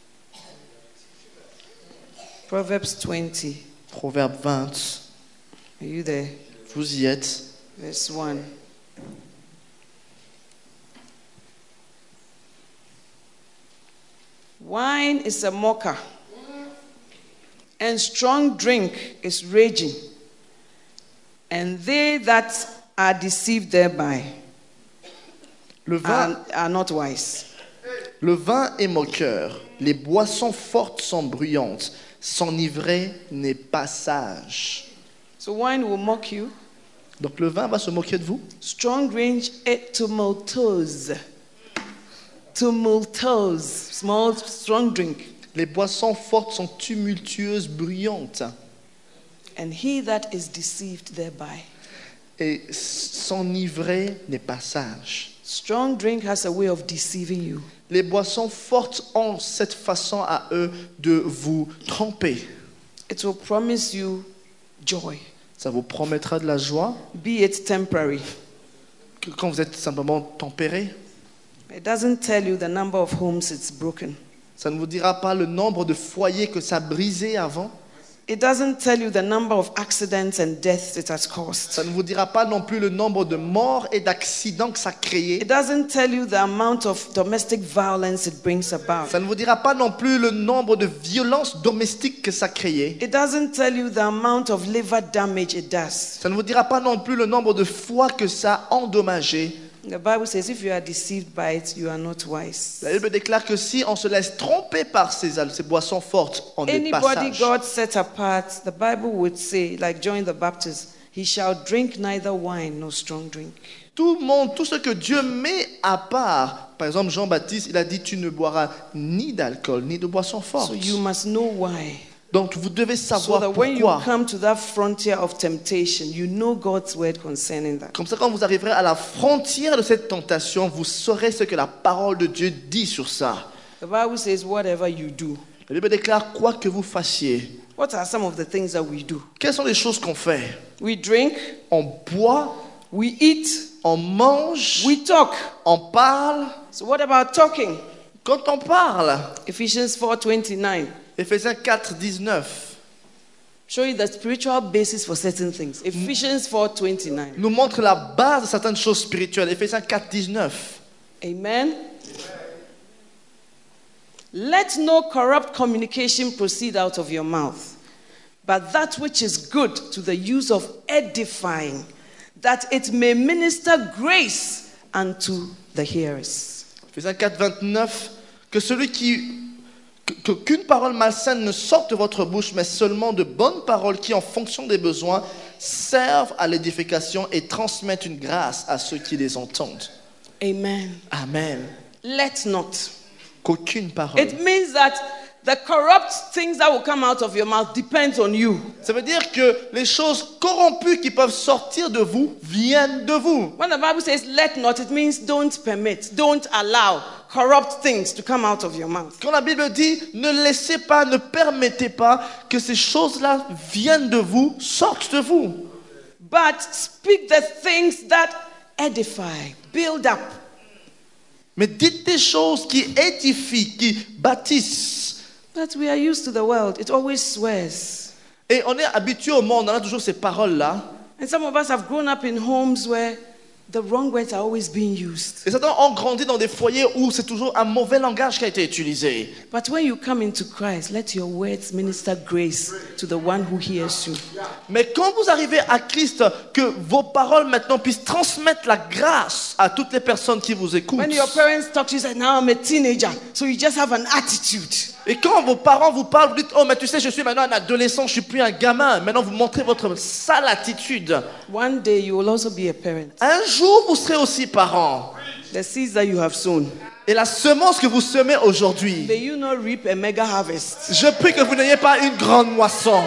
Proverbs twenty. Proverbe vingt, Are you there? vous y êtes. Verse one. Wine is a mocker, and strong drink is raging, and they that are deceived thereby Le vin, are, are not wise. le vin est moqueur, les boissons fortes sont bruyantes, s'enivrer n'est pas sage. So wine will mock you. Donc le vin va se moquer de vous. Strong drink is tumultuous. Tumultuous. Small, strong drink. Les boissons fortes sont tumultueuses, bruyantes. And he that is deceived thereby. Et s'enivrer n'est pas sage. Strong drink has a way of deceiving you. Les boissons fortes ont cette façon à eux de vous tromper. It will promise you joy, Ça vous promettra de la joie be it temporary. que quand vous êtes simplement tempéré. It doesn't tell you the number of homes it's broken. Ça ne vous dira pas le nombre de foyers que ça a brisé avant. It doesn't tell you the number of accidents and deaths it has caused. Ça ne vous dira pas non plus le nombre de morts et d'accidents que ça a créé. It doesn't tell you the amount of domestic violence it brings about. Ça ne vous dira pas non plus le nombre de violences domestiques que ça a créé. It doesn't tell you the amount of liver damage it does. Ça ne vous dira pas non plus le nombre de fois que ça a endommagé. The Bible says if you are deceived by it, you are not wise. La Bible déclare que si on se laisse tromper par ces, al- ces boissons fortes, on est Anybody passage. God set apart, the Bible would say, like John the Baptist, he shall drink neither wine nor strong drink. Tout le monde, tout ce que Dieu met à part, par exemple Jean-Baptiste, il a dit tu ne boiras ni d'alcool ni de boissons fortes. So you must know why. Donc vous devez So savoir that when you pourquoi. come to that frontier of temptation, you know God's word concerning that. Comme ça, quand vous arriverez à la frontière de cette tentation, vous saurez ce que la parole de Dieu dit sur ça. The Bible says whatever you do. La Bible déclare quoi que vous fassiez. What are some of the things that we do? Quelles sont les choses qu'on fait? We drink, On boit, we eat, on mange, we talk. on parle. So what about talking? Quand on parle, Ephesians four twenty-nine. Éphésiens quatre, dix-neuf Show you the spiritual basis for certain things. Ephesians four twenty-nine. nous montre la base de certaines choses spirituelles. Éphésiens quatre, dix-neuf. Amen. Let no corrupt communication proceed out of your mouth, but that which is good to the use of edifying, that it may minister grace unto the hearers. Éphésiens quatre, vingt-neuf. Que celui qui que- qu'aucune parole malsaine ne sorte de votre bouche, mais seulement de bonnes paroles qui, en fonction des besoins, servent à l'édification et transmettent une grâce à ceux qui les entendent. Amen. Amen. Let not. Qu'aucune parole. It means that the corrupt things that will come out of your mouth depends on you. Ça veut dire que les choses corrompues qui peuvent sortir de vous viennent de vous. When the Bible says let not, it means don't permit, don't allow corrupt things to come out of your mouth. Quand la Bible dit ne laissez pas, ne permettez pas que ces choses-là viennent de vous, sortent de vous. But speak the things that edify, build up. Mais dites des choses qui édifient, qui bâtissent. But we are used to the world. It always swears. Et on est habitué au monde, on a toujours ces paroles-là. And some of us have grown up in homes where the wrong words are always being used. Et certains ont grandi dans des foyers où c'est toujours un mauvais langage qui a été utilisé. But when you come into Christ, let your words minister grace to the one who hears you. Mais quand vous arrivez à Christ, que vos paroles maintenant puissent transmettre la grâce à toutes les personnes qui vous écoutent. When your parents talk to you, say, now I'm a teenager, so you just have an attitude. Et quand vos parents vous parlent, vous dites, oh mais tu sais, je suis maintenant un adolescent, je suis plus un gamin. Maintenant vous montrez votre sale attitude. One day you will also be a parent. Un jour, vous serez aussi parent. The seeds that you have sown, Et la semence que vous semez aujourd'hui, may you not reap a mega harvest. je prie que vous n'ayez pas une grande moisson.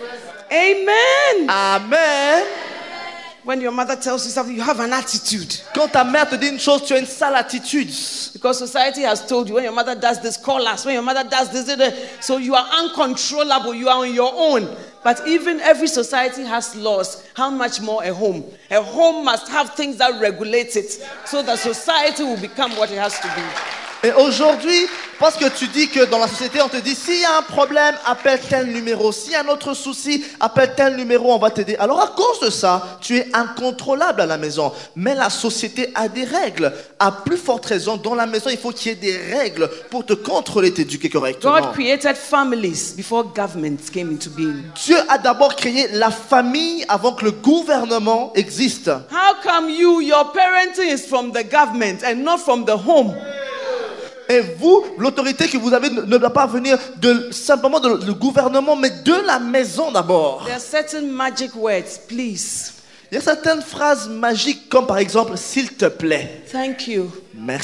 Amen. Amen. When your mother tells you something, you have an attitude. Quand ta mère te dit une chose, tu as une sale attitude. Because society has told you, when your mother does this, call us. When your mother does this, this, this. So you are uncontrollable. You are on your own. But even every society has laws. How much more a home? A home must have things that regulate it, so that society will become what it has to be. Et aujourd'hui, parce que tu dis que dans la société, on te dit, s'il y a un problème, appelle tel numéro. S'il y a un autre souci, appelle tel numéro, on va t'aider. Alors à cause de ça, tu es incontrôlable à la maison. Mais la société a des règles. À plus forte raison, dans la maison, il faut qu'il y ait des règles pour te contrôler, t'éduquer correctement. God created families before governments came into being. Dieu a d'abord créé la famille avant que le gouvernement existe. How come you, your parenting is from the government and not from the home? Et vous, l'autorité que vous avez ne ne doit pas venir de, simplement du gouvernement, mais de la maison d'abord. There are certain magic words, please. Il y a certaines phrases magiques comme par exemple « s'il te plaît Thank you. »,« merci »,«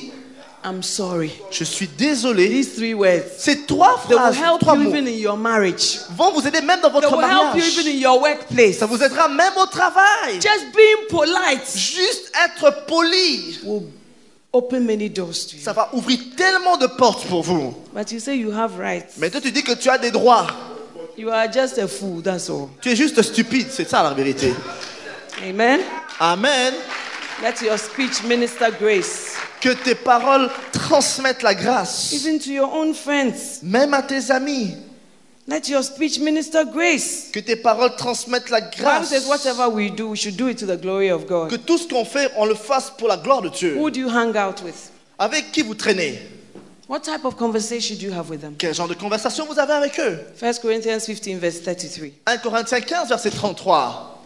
I'm sorry. je suis désolé ». These three words. Ces trois They will phrases, help trois you mots even in your marriage. vont vous aider même dans They votre will help you mariage. even in your workplace. Ça vous aidera même au travail. Just being polite Juste être poli, will open many doors to you. ça va ouvrir tellement de portes pour vous. But you say you have rights. Mais toi tu dis que tu as des droits. You are just a fool, that's all. Tu es juste stupide, c'est ça la vérité. Amen. Amen. Let your speech minister grace. Que tes paroles transmettent la grâce. Even to your own friends. Même à tes amis. Let your speech minister grace. Que tes paroles transmettent la The Bible grâce. says whatever we do, we should do it to the glory of God. Que tout ce qu'on fait, on le fasse pour la gloire de Dieu. Who do you hang out with? Avec qui vous traînez? What type of conversation do you have with them? Quel genre de conversation vous avez avec eux? First Corinthians fifteen verse thirty-three. un Corinthiens quinze, verset trente-trois.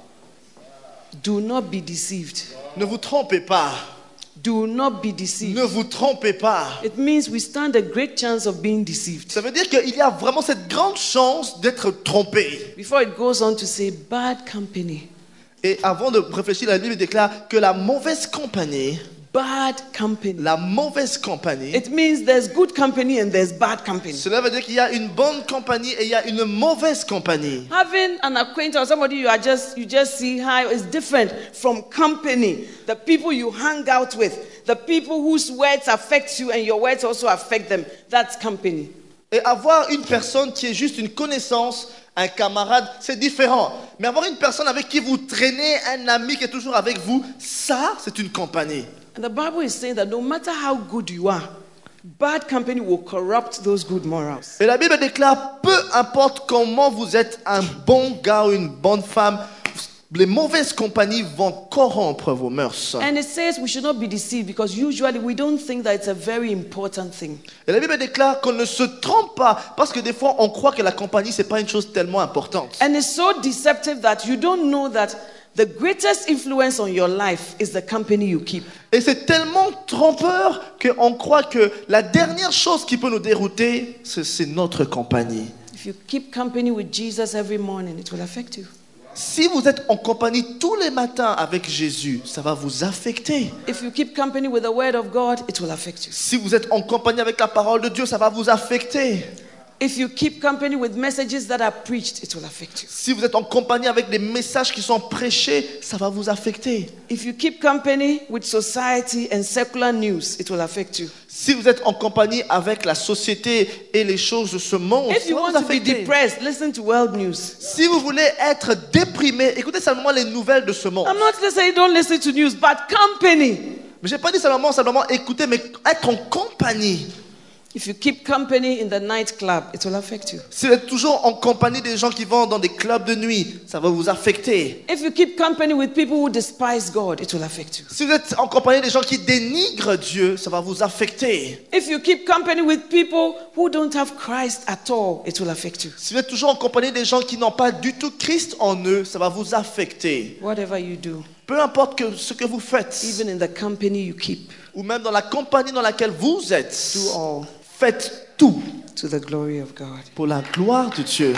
Do not be deceived. Ne vous trompez pas. Do not be deceived. Ne vous trompez pas. It means we stand a great chance of being deceived. Ça veut dire qu'il y a vraiment cette grande chance d'être trompé. Before it goes on to say bad company. Et avant de réfléchir, la Bible déclare que la mauvaise compagnie, Bad company. la mauvaise compagnie, It means there's good company and there's bad company. cela veut dire qu'il y a une bonne compagnie et il y a une mauvaise compagnie. Having an acquaintance or somebody you are just you just see hi is different from company. The people you hang out with, the people whose words affect you and your words also affect them. That's company. Et avoir une personne qui est juste une connaissance, un camarade, c'est différent. Mais avoir une personne avec qui vous traînez, un ami qui est toujours avec vous, ça, c'est une compagnie. And the Bible is saying that no matter how good you are, bad company will corrupt those good morals. Et la Bible déclare, peu importe comment vous êtes un bon gars ou une bonne femme, les mauvaises compagnies vont corrompre vos mœurs. And it says we should not be deceived because usually we don't think that it's a very important thing. Et la Bible déclare qu'on ne se trompe pas parce que des fois on croit que la compagnie c'est pas une chose tellement importante. And it's so deceptive that you don't know that the greatest influence on your life is the company you keep. Et c'est tellement trompeur qu'on croit que la dernière chose qui peut nous dérouter, c'est, c'est notre compagnie. If you keep company with Jesus every morning, it will affect you. Si vous êtes en compagnie tous les matins avec Jésus, ça va vous affecter. If you keep company with the word of God, it will affect you. Si vous êtes en compagnie avec la parole de Dieu, ça va vous affecter. If you keep company with messages that are preached, it will affect you. Si vous êtes en compagnie avec des messages qui sont prêchés, ça va vous affecter. If you keep company with society and secular news, it will affect you. Si vous êtes en compagnie avec la société et les choses de ce monde, If ça you va want vous to be affecter. depressed, listen to world news. Si vous voulez être déprimé, écoutez simplement les nouvelles de ce monde. I'm not saying don't listen to news, but company. Mais j'ai pas dit simplement, simplement écouter, mais être en compagnie. If you keep company in the nightclub, it will affect you. Si vous êtes toujours en compagnie des gens qui vont dans des clubs de nuit, ça va vous affecter. If you keep company with people who despise God, it will affect you. Si vous êtes en compagnie des gens qui dénigrent Dieu, ça va vous affecter. If you keep company with people who don't have Christ at all, it will affect you. Si vous êtes toujours en compagnie des gens qui n'ont pas du tout Christ en eux, ça va vous affecter. Whatever you do, Peu importe que, ce que vous faites, even in the company you keep, ou même dans la compagnie dans laquelle vous êtes, do all faites tout to the glory of God. pour la gloire de Dieu.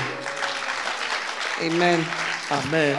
Amen. Amen.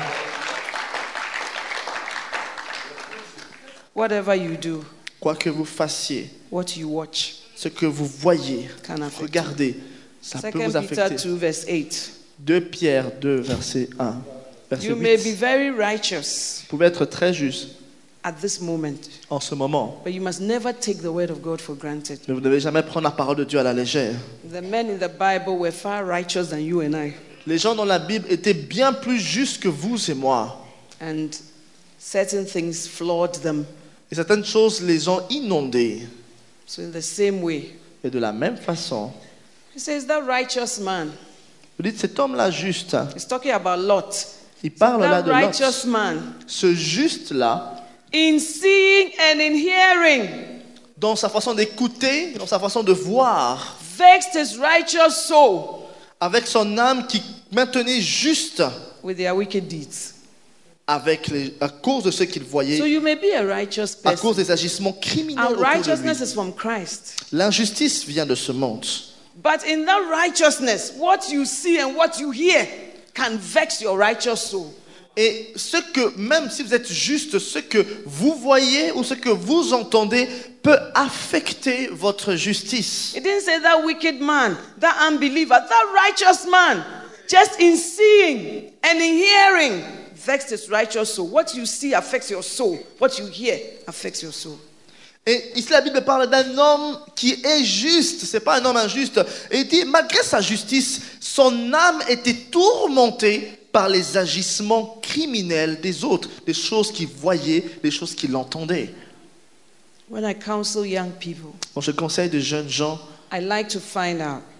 Whatever you do, Quoi que vous fassiez, what you watch, ce que vous voyez, can affect you. regardez, ça peut Second vous Peter affecter. two verse eight. deux Pierre deux, verset un. Verset You may be huit. very righteous Vous pouvez être très juste at this moment, en ce moment, but you must never take the word of God for granted. mais vous ne devez jamais prendre la parole de Dieu à la légère. The men in the Bible were far righteous than you and I, Les gens dans la Bible étaient bien plus justes que vous et moi. and certain things flawed them. Et certaines choses les ont inondés. So in the same way, Et de la même façon, he says that righteous man, vous dites, cet homme-là juste, he's talking about Lot. il parle là That de righteous Lot. man, Ce juste-là, in seeing and in hearing, dans sa façon d'écouter, dans sa façon de voir, vexed his righteous soul avec son âme qui maintenait juste with their wicked deeds. avec les, à cause de ce qu'il So voyait, you may be a righteous à cause person. des agissements criminels Our autour de righteousness lui. is from Christ. L'injustice vient de ce monde. But in that righteousness, what you see and what you hear can vex your righteous soul. Et ce que, même si vous êtes juste, ce que vous voyez ou ce que vous entendez peut affecter votre justice. It didn't say that wicked man, that unbeliever, that righteous man, just in seeing and in hearing, vexed his righteous soul. What you see affects your soul. What you hear affects your soul. Et ici la Bible parle d'un homme qui est juste, c'est pas un homme injuste. Et il dit, malgré sa justice, son âme était tourmentée par les agissements criminels des autres, des choses qu'il voyait, des choses qu'il entendait. When I counsel young people, Quand je conseille de jeunes gens, I like to find out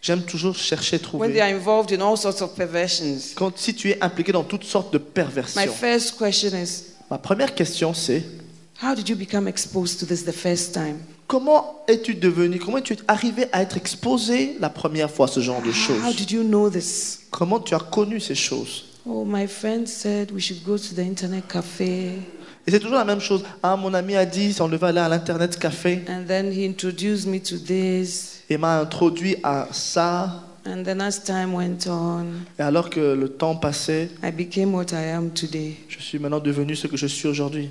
J'aime toujours chercher, when they trouver. are involved in all sorts of perversions. Quand si tu es impliqué dans toutes sortes de My perversions. first question is, Ma première question c'est how did you become exposed to this the first time? comment es-tu devenu, comment es-tu arrivé à être exposé la première fois à ce genre de How choses? did you know this? Comment tu as connu ces choses? Oh, my friend said we should go to the internet cafe. Et c'est toujours la même chose. Ah, mon ami a dit, on devait aller à l'internet café And then he introduced me to this. et m'a introduit à ça. And then as time went on, Et alors que le temps passait, I became what I am today. je suis maintenant devenu ce que je suis aujourd'hui.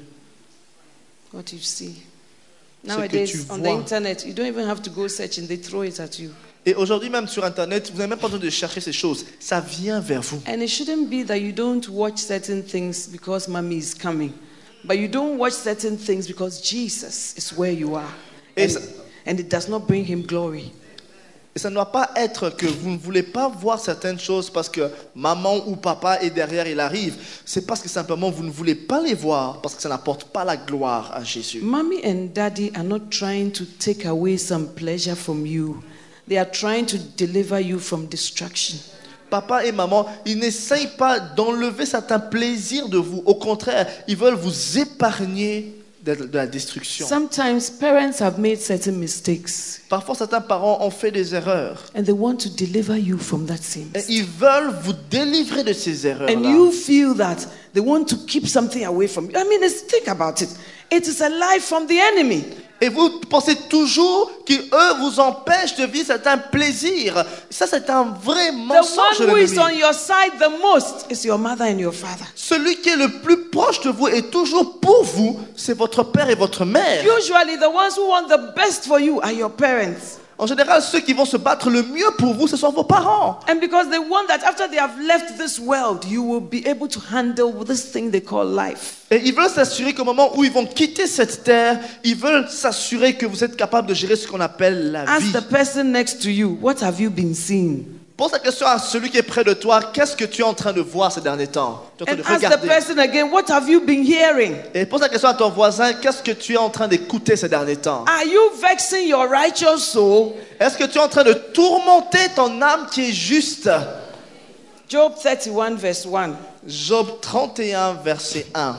What you see. Ce que Nowadays, tu on the vois. internet, you don't even have to go searching. They throw it at you. Et aujourd'hui même sur internet, vous n'avez même pas besoin de chercher ces choses. Ça vient vers vous. And it shouldn't be that you don't watch certain things because mommy is coming. But you don't watch certain things because Jesus is where you are. Et And, ça- and it does not bring him glory. Et ça ne doit pas être que vous ne voulez pas voir certaines choses parce que maman ou papa est derrière, il arrive. C'est parce que simplement vous ne voulez pas les voir parce que ça n'apporte pas la gloire à Jésus. Mommy and daddy are not trying to take away some pleasure from you. They are trying to deliver you from destruction. Papa et maman, ils n'essayent pas d'enlever certains plaisirs de vous. Au contraire, ils veulent vous épargner de, de la destruction. Sometimes parents have made certain mistakes Parfois, certains parents ont fait des erreurs. and they want to deliver you from that same Et mistake. ils veulent vous délivrer de ces erreurs-là. And you feel that they want to keep something away from you. I mean, let's think about it. It is a lie from the enemy. Et vous pensez toujours qu'eux vous empêchent de vivre certains plaisirs. Ça, c'est un vrai The mensonge de one who is on l'ennemi. your side the most is your mother and your father. Celui qui est le plus proche de vous et toujours pour vous, c'est votre père et votre mère. Usually, the ones who want the best for you are your parents. En général, ceux qui vont se battre le mieux pour vous, ce sont vos parents. And because they want that after they have left this world, you will be able to handle this thing they call life. Et ils veulent s'assurer qu'au moment où ils vont quitter cette terre, ils veulent s'assurer que vous êtes capable de gérer ce qu'on appelle la vie. Ask the person next to you, what have you been seeing? Pose la question à celui qui est près de toi, qu'est-ce que tu es en train de voir ces derniers temps? Tu es en train And de ask the regarder. person again, what have you been hearing? Et pose la question à ton voisin, qu'est-ce que tu es en train d'écouter ces derniers temps? Are you vexing your righteous soul? Est-ce que tu es en train de tourmenter ton âme qui est juste? Job thirty-one, verse one. Job trente et un, verset un.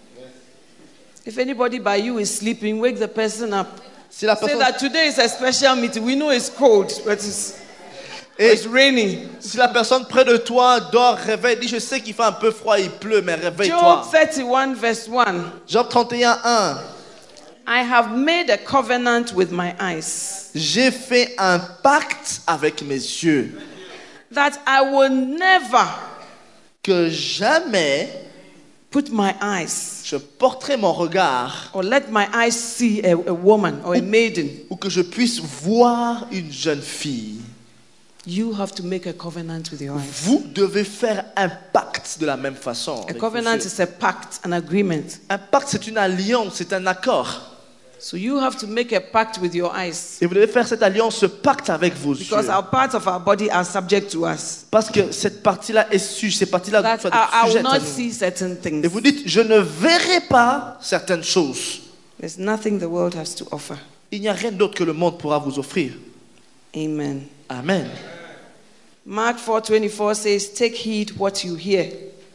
If anybody by you is sleeping, wake the person up. Si la Say personne, that today is a special meeting. We know it's cold, but it's, et it's raining. si la personne près de toi dort, réveille, dis je sais qu'il fait un peu froid, il pleut, mais réveille-toi. Job thirty-one, verse one. Job trente et un, un. I have made a covenant with my eyes J'ai fait un pacte avec mes yeux that I will never que jamais put my eyes je porterai mon regard or let my eyes see a, a woman or a maiden. ou que je puisse voir une jeune fille. You have to make a covenant with your eyes. Vous devez faire un pacte de la même façon. A avec vos covenant yeux. is a pact, an agreement. Un pacte, c'est une alliance, c'est un accord. So you have to make a pact with your eyes Et vous devez faire cette alliance, ce pacte avec vos because yeux. our parts of our body are subject to us. Parce que cette partie-là est sujet, cette partie-là That doit I, I être will sujette à not nous. see certain Et things. vous dites, je ne verrai pas certaines choses. There's nothing the world has to offer. Il n'y a rien d'autre que le monde pourra vous offrir. Amen. Amen. Mark four twenty-four says, take heed what you hear.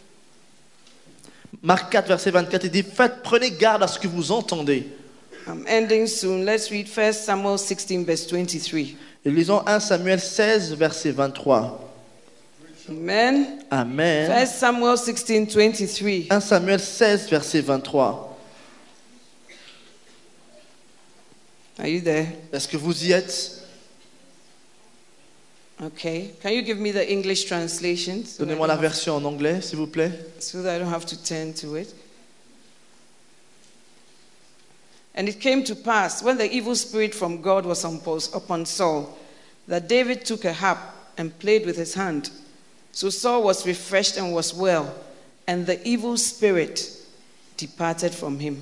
Marc quatre, verset vingt-quatre, il dit, faites, prenez garde à ce que vous entendez. I'm ending soon. Let's read First Samuel sixteen, verse twenty-three. Et lisons un Samuel seize, verset vingt-trois. Amen. Amen. First Samuel sixteen, twenty-three. un Samuel seize, verset vingt-trois. Are you there? Est-ce que vous y êtes? Okay. Can you give me the English translation so, that I Donnez-moi la don't have- version en anglais, s'il vous plaît. so that I don't have to turn to it? And it came to pass, when the evil spirit from God was upon Saul, that David took a harp and played with his hand. So Saul was refreshed and was well, and the evil spirit departed from him.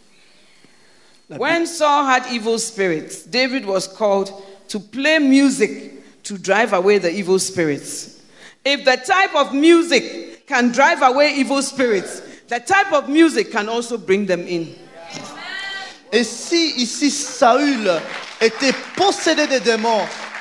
When Saul had evil spirits, David was called to play music to drive away the evil spirits. If the type of music can drive away evil spirits, the type of music can also bring them in. Et si ici Saül était possédé des démons,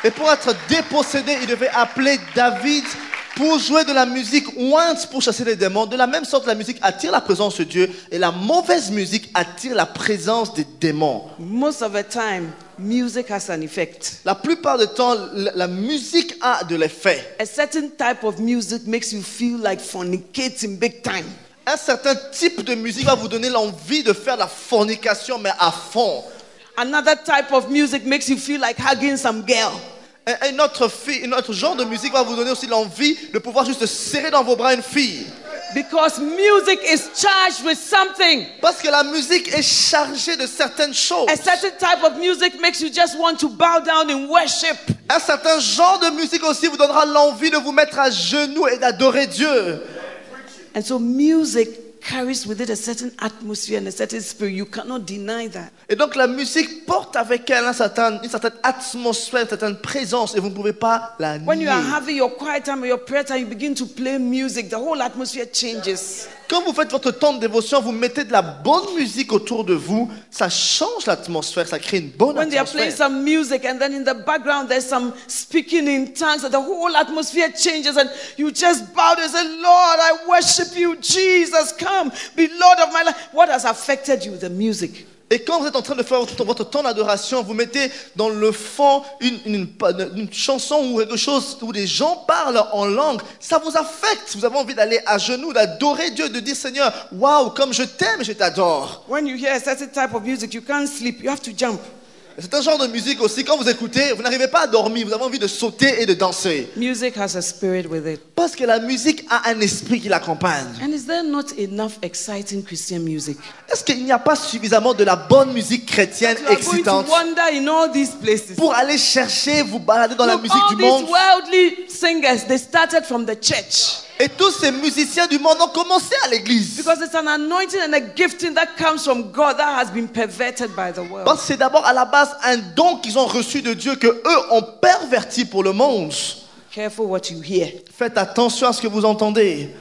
Et pour être dépossédé, il devait appeler David pour jouer de la musique once pour chasser les démons. De la même sorte, la musique attire la présence de Dieu et la mauvaise musique attire la présence des démons. Most of the time, music has an effect. La plupart du temps, la, la musique a de l'effet. A certain type of music makes you feel like fornicating big time. Un certain type de musique va vous donner l'envie de faire la fornication, mais à fond. Another type of music makes you feel like hugging some girl. Un, un autre fille, un autre genre de musique va vous donner aussi l'envie de pouvoir juste serrer dans vos bras une fille. Because music is charged with something. Parce que la musique est chargée de certaines choses. A certain type of music makes you just want to bow down in worship. Un certain genre de musique aussi vous donnera l'envie de vous mettre à genoux et d'adorer Dieu. And so music carries with it a certain atmosphere and a certain spirit. You cannot deny that. Et donc la musique porte avec elle un certain, une certaine atmosphère, une certaine présence et vous ne pouvez pas la nier. When you are having your quiet time or your prayer time, you begin to play music, the whole atmosphere changes. Quand vous faites votre temps de dévotion, vous mettez de la bonne musique autour de vous, ça change l'atmosphère, ça crée une bonne When they are playing atmosphère. some music and then in the background there's some speaking in tongues, and the whole atmosphere changes and you just bow and say, Lord, I worship you, Jesus, come, be Lord of my life. What has affected you? The music. Et quand vous êtes en train de faire votre, votre temps d'adoration, vous mettez dans le fond une, une, une, une chanson ou quelque chose où des gens parlent en langue, ça vous affecte. Vous avez envie d'aller à genoux, d'adorer Dieu, de dire Seigneur, waouh, comme je t'aime, je t'adore. When you hear a certain type of music, you can't sleep, you have to jump. C'est un genre de musique aussi, quand vous écoutez, vous n'arrivez pas à dormir, vous avez envie de sauter et de danser. Music has a spirit with it. Parce que la musique a un esprit qui l'accompagne. And is there not enough exciting Christian music? Est-ce qu'il n'y a pas suffisamment de la bonne musique chrétienne You are going excitante to wander in all these places. pour aller chercher, vous balader dans la Look, musique all du monde? these worldly singers, they started from the church. Et tous ces musiciens du monde ont commencé à l'église. Because it's an anointing and a gifting that comes from God that has been perverted by the world. Parce que c'est d'abord à la base un don qu'ils ont reçu de Dieu que eux ont perverti pour le monde. Careful what you hear. Faites attention à ce que vous entendez.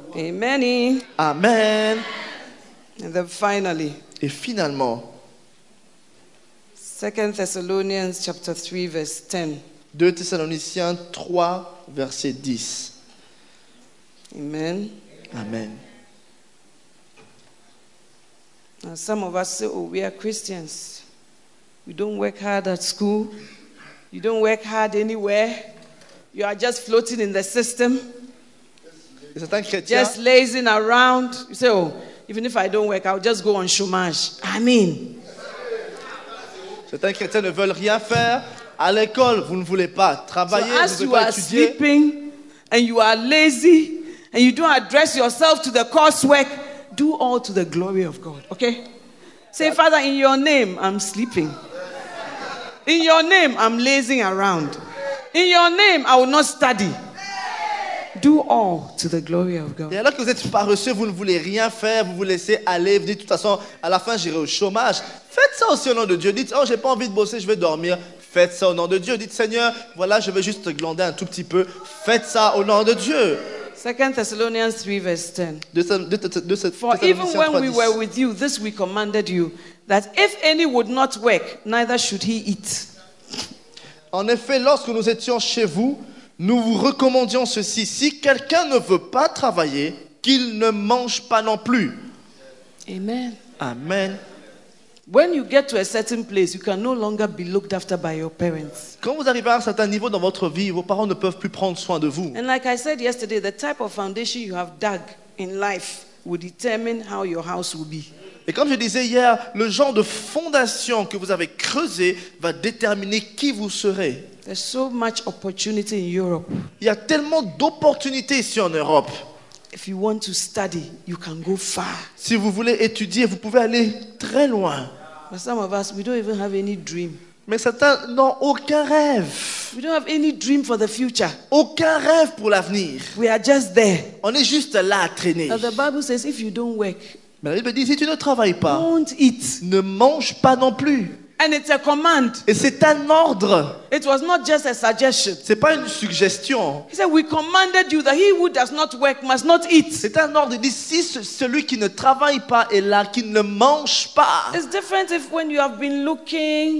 Amen. Amen. And then finally, Et finalement, Second Thessalonians chapter three verse ten. deux Thessaloniciens trois, verset dix. Amen. Amen. Now some of us say, oh, we are Christians. We don't work hard at school. You don't work hard anywhere. You are just floating in the system, Et certains chrétiens, just lazing around. You say, oh, even if I don't work, I'll just go on chômage. I mean, certains chrétiens ne veulent rien faire. À l'école, vous ne voulez pas so travailler, as vous ne you voulez pas are étudier. sleeping and you are lazy and you don't address yourself to the coursework, do all to the glory of God. Okay? Say, Father, in your name, I'm sleeping. In your name, I'm lazing around. In your name, I will not study. Do all to the glory of God. Et alors que vous êtes paresseux, vous ne voulez rien faire, vous vous laissez aller, vous dites de toute façon, à la fin j'irai au chômage. Faites ça aussi au nom de Dieu. Dites, oh, j'ai pas envie de bosser, je vais dormir. Faites ça au nom de Dieu. Dites, Seigneur, voilà, je vais juste glander un tout petit peu. Faites ça au nom de Dieu. Second Thessalonians three verse ten. De ce- de- de- de ce- For Thessaloniciens even when trois, we dix. were with you, this we commanded you, that if any would not work, neither should he eat. En effet, lorsque nous étions chez vous, nous vous recommandions ceci. Si quelqu'un ne veut pas travailler, qu'il ne mange pas non plus. Amen. Amen. When you get to a certain place, you can no longer be looked after by your parents. Quand vous arrivez à un certain niveau dans votre vie, vos parents ne peuvent plus prendre soin de vous. And like I said yesterday, the type of foundation you have dug in life will determine how your house will be. Et comme je disais hier, le genre de fondation que vous avez creusé va déterminer qui vous serez. There's so much opportunity in Europe. Il y a tellement d'opportunités ici en Europe. If you want to study, you can go far. Si vous voulez étudier, vous pouvez aller très loin. But some of us, we don't even have any dream. Mais certains n'ont aucun rêve. We don't have any dream for the future. Aucun rêve pour l'avenir. We are just there. On est juste là à traîner. Now the Bible says, if you don't work, Mais la Bible dit, si tu ne travailles pas, don't eat. ne mange pas non plus. And it's a command. Et c'est un ordre. It was not just a suggestion. C'est pas une suggestion. He said, we commanded you that he who does not work must not eat. C'est un ordre. Il dit, si ce- celui qui ne travaille pas est là, qui ne mange pas. It's different if when you have been looking,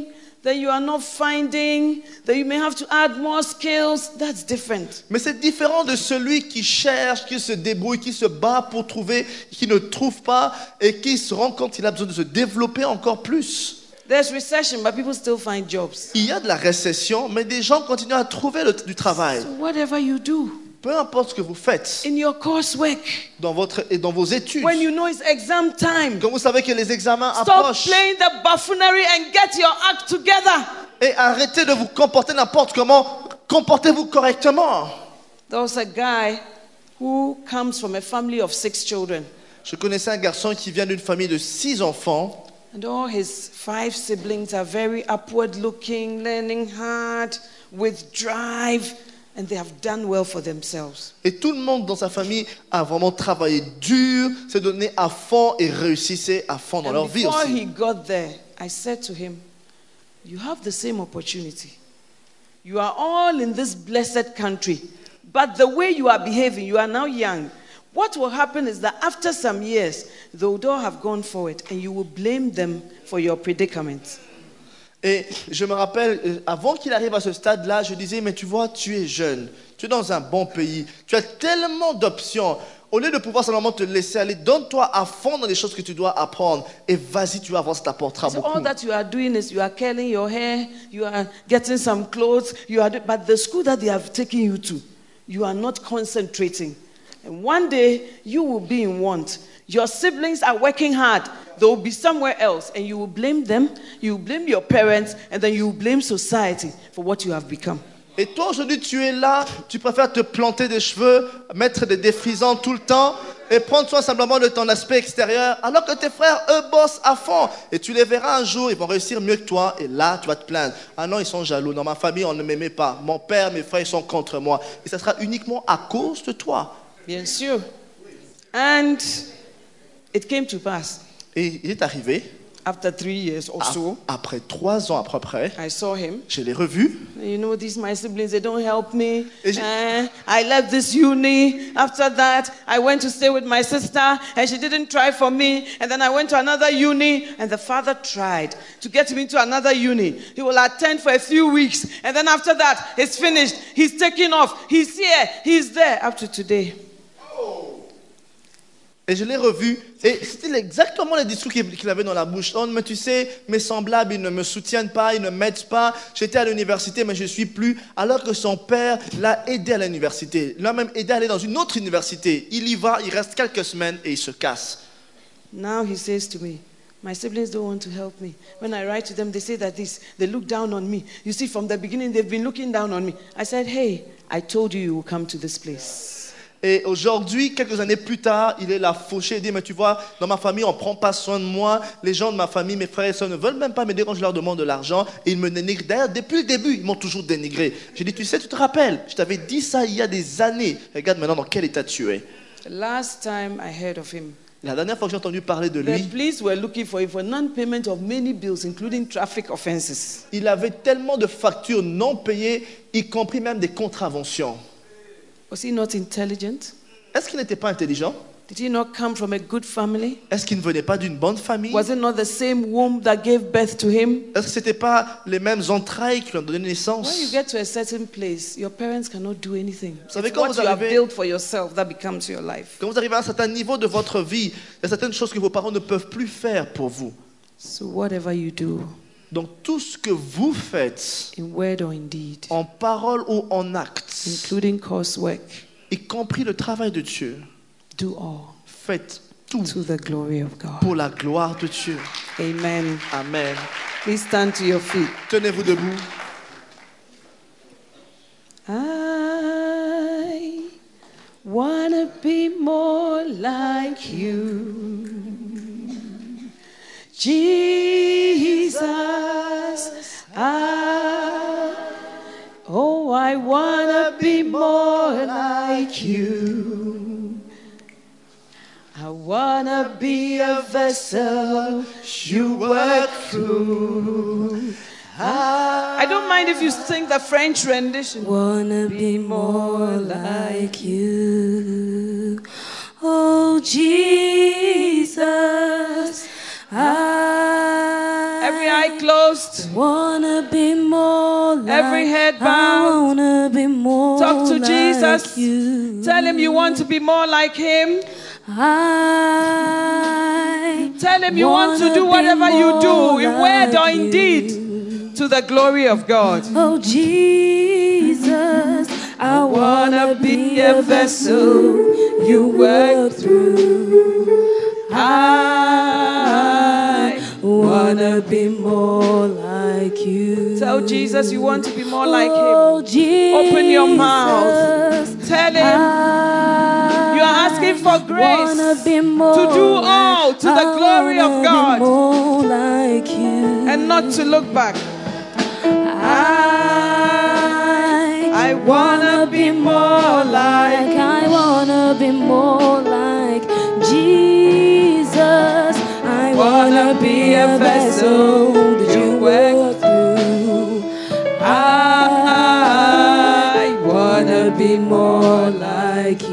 that you are not finding, that you may have to add more skills. That's different. Mais c'est différent de celui qui cherche, qui se débrouille, qui se bat pour trouver, qui ne trouve pas et qui se rend compte qu'il a besoin de se développer encore plus. There's recession, but people still find jobs. Il y a de la récession, mais des gens continuent à trouver le- du travail. So whatever you do Peu importe ce que vous faites in your coursework, dans, votre, et dans vos études, when you know it's exam time, quand vous savez que les examens stop approchent, playing the buffoonery and get your act together. et arrêtez de vous comporter n'importe comment, comportez-vous correctement. There was a guy who comes from a family of six children, Je connaissais un garçon qui vient d'une famille de six enfants, and all his five siblings are very upward looking, learning hard, with drive, and they have done well for themselves. et tout le monde dans sa famille a vraiment travaillé dur, s'est donné à fond et réussissait à fond dans And leur vie before aussi. he got there, I said to him, you have the same opportunity. You are all in this blessed country, but the way you are behaving, you are now young. What will happen is that after some years, they would all have gone forward, and you will blame them for your predicament. Et je me rappelle, euh, avant qu'il arrive à ce stade-là, je disais, mais tu vois, tu es jeune, tu es dans un bon pays, tu as tellement d'options. Au lieu de pouvoir simplement te laisser aller, donne-toi à fond dans les choses que tu dois apprendre. Et vas-y, tu vas voir, ça t'apportera So beaucoup. all that you are doing is you are curling your hair, you are getting some clothes, you are, do- but the school that they have taken you to, you are not concentrating. And one day you will be in want. Your siblings are working hard. They will be somewhere else, and you will blame them. You will blame your parents, and then you will blame society for what you have become. Et toi, aujourd'hui, tu es là, tu préfères te planter des cheveux, mettre des défrisants tout le temps et prendre soin simplement de ton aspect extérieur, alors que tes frères, eux, bossent à fond. Et tu les verras un jour, ils vont réussir mieux que toi, et là, tu vas te plaindre. Ah non, ils sont jaloux. Dans ma famille, on ne m'aimait pas. Mon père, mes frères, ils sont contre moi. Et ça sera uniquement à cause de toi. Bien sûr. And it came to pass. Et il est arrivé, After three years or a- so, après trois ans à peu près, I saw him. je l'ai revu. You know, these my siblings, they don't help me. Et j'ai- Eh, I left this uni. After that, I went to stay with my sister, and she didn't try for me. And then I went to another uni, and the father tried to get me into another uni. He will attend for a few weeks, and then after that, it's finished. He's taking off. He's here. He's there. Up to today. Et je l'ai revu, et c'était exactement le discours qu'il qu'il avait dans la bouche. Oh, mais tu sais, mes semblables, ils ne me soutiennent pas, ils ne m'aident pas. J'étais à l'université, mais je ne suis plus. Alors que son père l'a aidé à l'université. Il l'a même aidé à aller dans une autre université. Il y va, il reste quelques semaines et il se casse. Now he says to me, my siblings don't want to help me. When I write to them, they say that this, they look down on me. You see, from the beginning, they've been looking down on me. I said, hey, I told you you will come to this place. Et aujourd'hui, quelques années plus tard, il est là fauché et dit, mais tu vois, dans ma famille, on ne prend pas soin de moi. Les gens de ma famille, mes frères et sœurs ne veulent même pas m'aider quand je leur demande de l'argent. Et ils me dénigrent. D'ailleurs, depuis le début, ils m'ont toujours dénigré. J'ai dit, tu sais, tu te rappelles, je t'avais dit ça il y a des années. Regarde maintenant dans quel état tu es. The last time I heard of him, La dernière fois que j'ai entendu parler de the lui, police were looking for him for non-payment of many bills, including traffic offenses. il avait tellement de factures non payées, y compris même des contraventions. Was he not intelligent? Est-ce qu'il n'était pas intelligent? Did he not come from a good family? Est-ce qu'il ne venait pas d'une bonne famille? Was it not the same womb that gave birth to him? Est-ce que ce n'était pas les mêmes entrailles qui lui ont donné When naissance? you get to a certain place, your parents cannot do anything. savez, It's quand what vous you have arrivez- built for yourself that becomes your life. Quand vous arrivez à un certain niveau de votre vie, il y a certaines choses que vos parents ne peuvent plus faire pour vous. So whatever you do, Donc tout ce que vous faites, in word or in deed, en parole ou en acte, including coursework, y compris le travail de Dieu, do all faites tout to the glory of God. pour la gloire de Dieu. Amen. Amen. Please stand to your feet. Tenez-vous debout. I wanna be more like you, Jesus. I, oh, I wanna be more like you. I wanna be a vessel you work through. I don't mind if you sing the French rendition. Wanna be more like you, oh Jesus. I Every eye closed. Wanna be more like Every head I bowed. wanna be more Talk to like Jesus. you. Tell him you want to be more like him. I Tell him you want to do whatever you do, in word or in deed, to the glory of God. Oh Jesus, I wanna be a vessel you work through. I wanna be more like you. Tell Jesus you want to be more like Oh, him. Jesus, Open your mouth. Tell him you are asking for grace to do all to the glory of God like you. and not to look back. I, I wanna be more like, I wanna be more like Jesus. I wanna be a vessel that you work through. I wanna be more like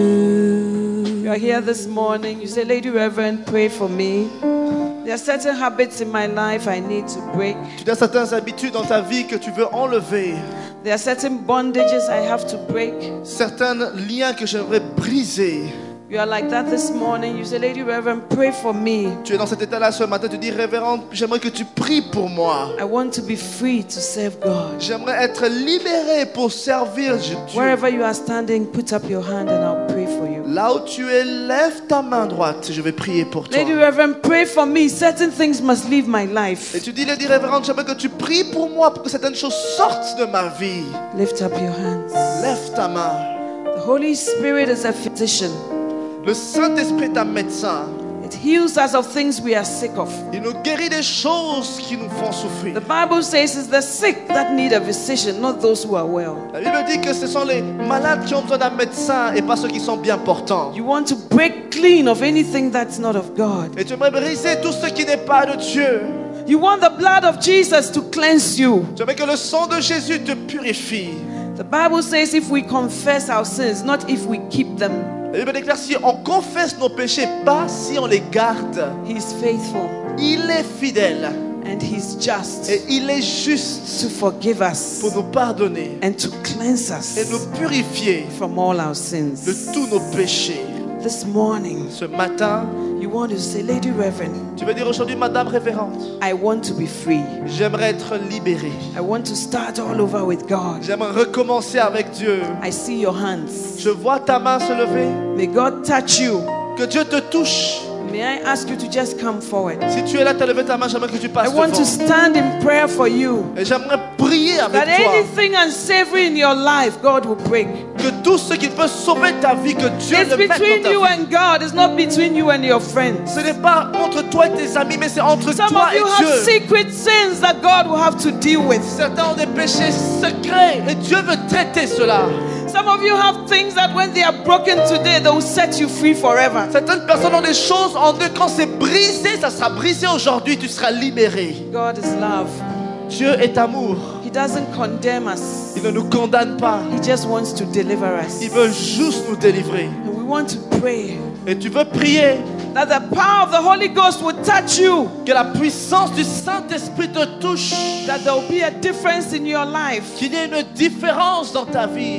you. You are here this morning. You say, Lady Reverend, pray for me. There are certain habits in my life I need to break. Tu as certaines habitudes dans ta vie que tu veux enlever. There are certain bondages I have to break. Certains liens que j'aimerais briser. You are like that this morning. You say, Lady Reverend, pray for me. Tu es dans cet état-là ce matin. Tu dis, révérende, j'aimerais que tu pries pour moi. I want to be free to serve God. J'aimerais être libéré pour servir Dieu. Wherever you are standing, put up your hand and I'll pray for you. Là où tu es, lève ta main droite. Je vais prier pour toi. Lady Reverend, pray for me. Certain things must leave my life. Et tu dis, Lady Révérende, j'aimerais que tu pries pour moi pour que certaines choses sortent de ma vie. Lift up your hands. Lève ta main. The Holy Spirit is a physician. Le Saint-Esprit est un médecin. It heals us of things we are sick of. Il nous guérit des choses qui nous font souffrir. The Bible says it's the sick that need a physician, not those who are well. La Bible dit que ce sont les malades qui ont besoin d'un médecin et pas ceux qui sont bien portants. You want to break clean of anything that's not of God. Et tu aimerais briser tout ce qui n'est pas de Dieu. You want the blood of Jesus to cleanse you. Tu aimerais que le sang de Jésus te purifie. The Bible says if we confess our sins, not if we keep them. La Bible déclare si on confesse nos péchés, pas si on les garde. He's faithful Il est fidèle and he's just et il est juste to forgive us pour nous pardonner and to cleanse et nous us purifier from all our sins. de tous nos péchés. This morning, Ce matin, you want to say, Lady Reverend, tu veux dire aujourd'hui, Madame Révérende, I want to be free. j'aimerais être libéré. I want to start all over with God. J'aimerais recommencer avec Dieu. I see your hands. Je vois ta main se lever. May God touch you. Que Dieu te touche. May I ask you to just come forward? Si tu es là, tu as levé ta main, j'aimerais que tu I passes want to devant. stand in prayer for you. Et j'aimerais prier avec That toi. anything unsavory in your life, God will break. Que tout ce qui peut sauver ta vie, que Dieu It's le mette between dans ta you vie. and God. It's not between you and your friends. Ce n'est pas entre toi et tes amis, mais c'est entre Some toi of et you have Dieu. secret sins that God will have to deal with. Certains ont des péchés secrets et Dieu veut traiter cela. Some of you have things that when they are broken today, they will set you free forever. Certaines personnes ont des choses en eux. Quand c'est brisé, ça sera brisé aujourd'hui. Tu seras libéré. God is love. Dieu est amour. He doesn't condemn us. Il ne nous condamne pas. He just wants to deliver us. Il veut juste nous délivrer. And we want to pray Et tu veux prier that the power of the Holy Ghost will touch you. que la puissance du Saint-Esprit te touche. That there will be a difference in your life. Qu'il y ait une différence dans ta vie.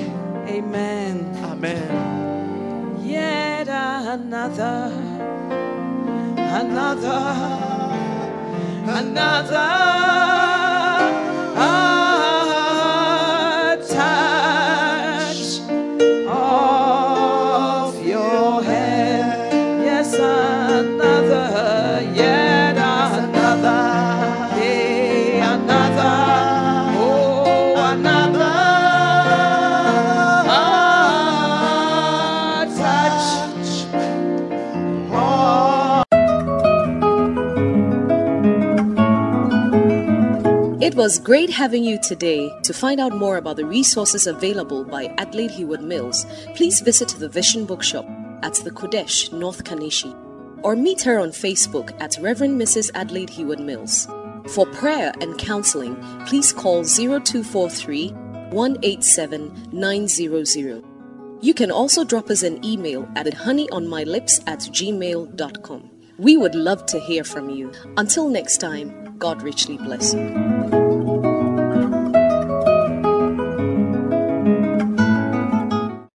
Amen. Amen. Yet another, another, another ah, touch of your hand. Yes, another, yet another, hey, another, oh, another. It was great having you today. To find out more about the resources available by Adelaide Heward Mills, please visit the Vision Bookshop at the Kodesh, North Kanishi, or meet her on Facebook at Reverend Missus Adelaide Heward Mills. For prayer and counseling, please call zero two four three, one eight seven, nine zero zero. You can also drop us an email at honeyonmylips at gmail dot com. We would love to hear from you. Until next time, God richly bless you.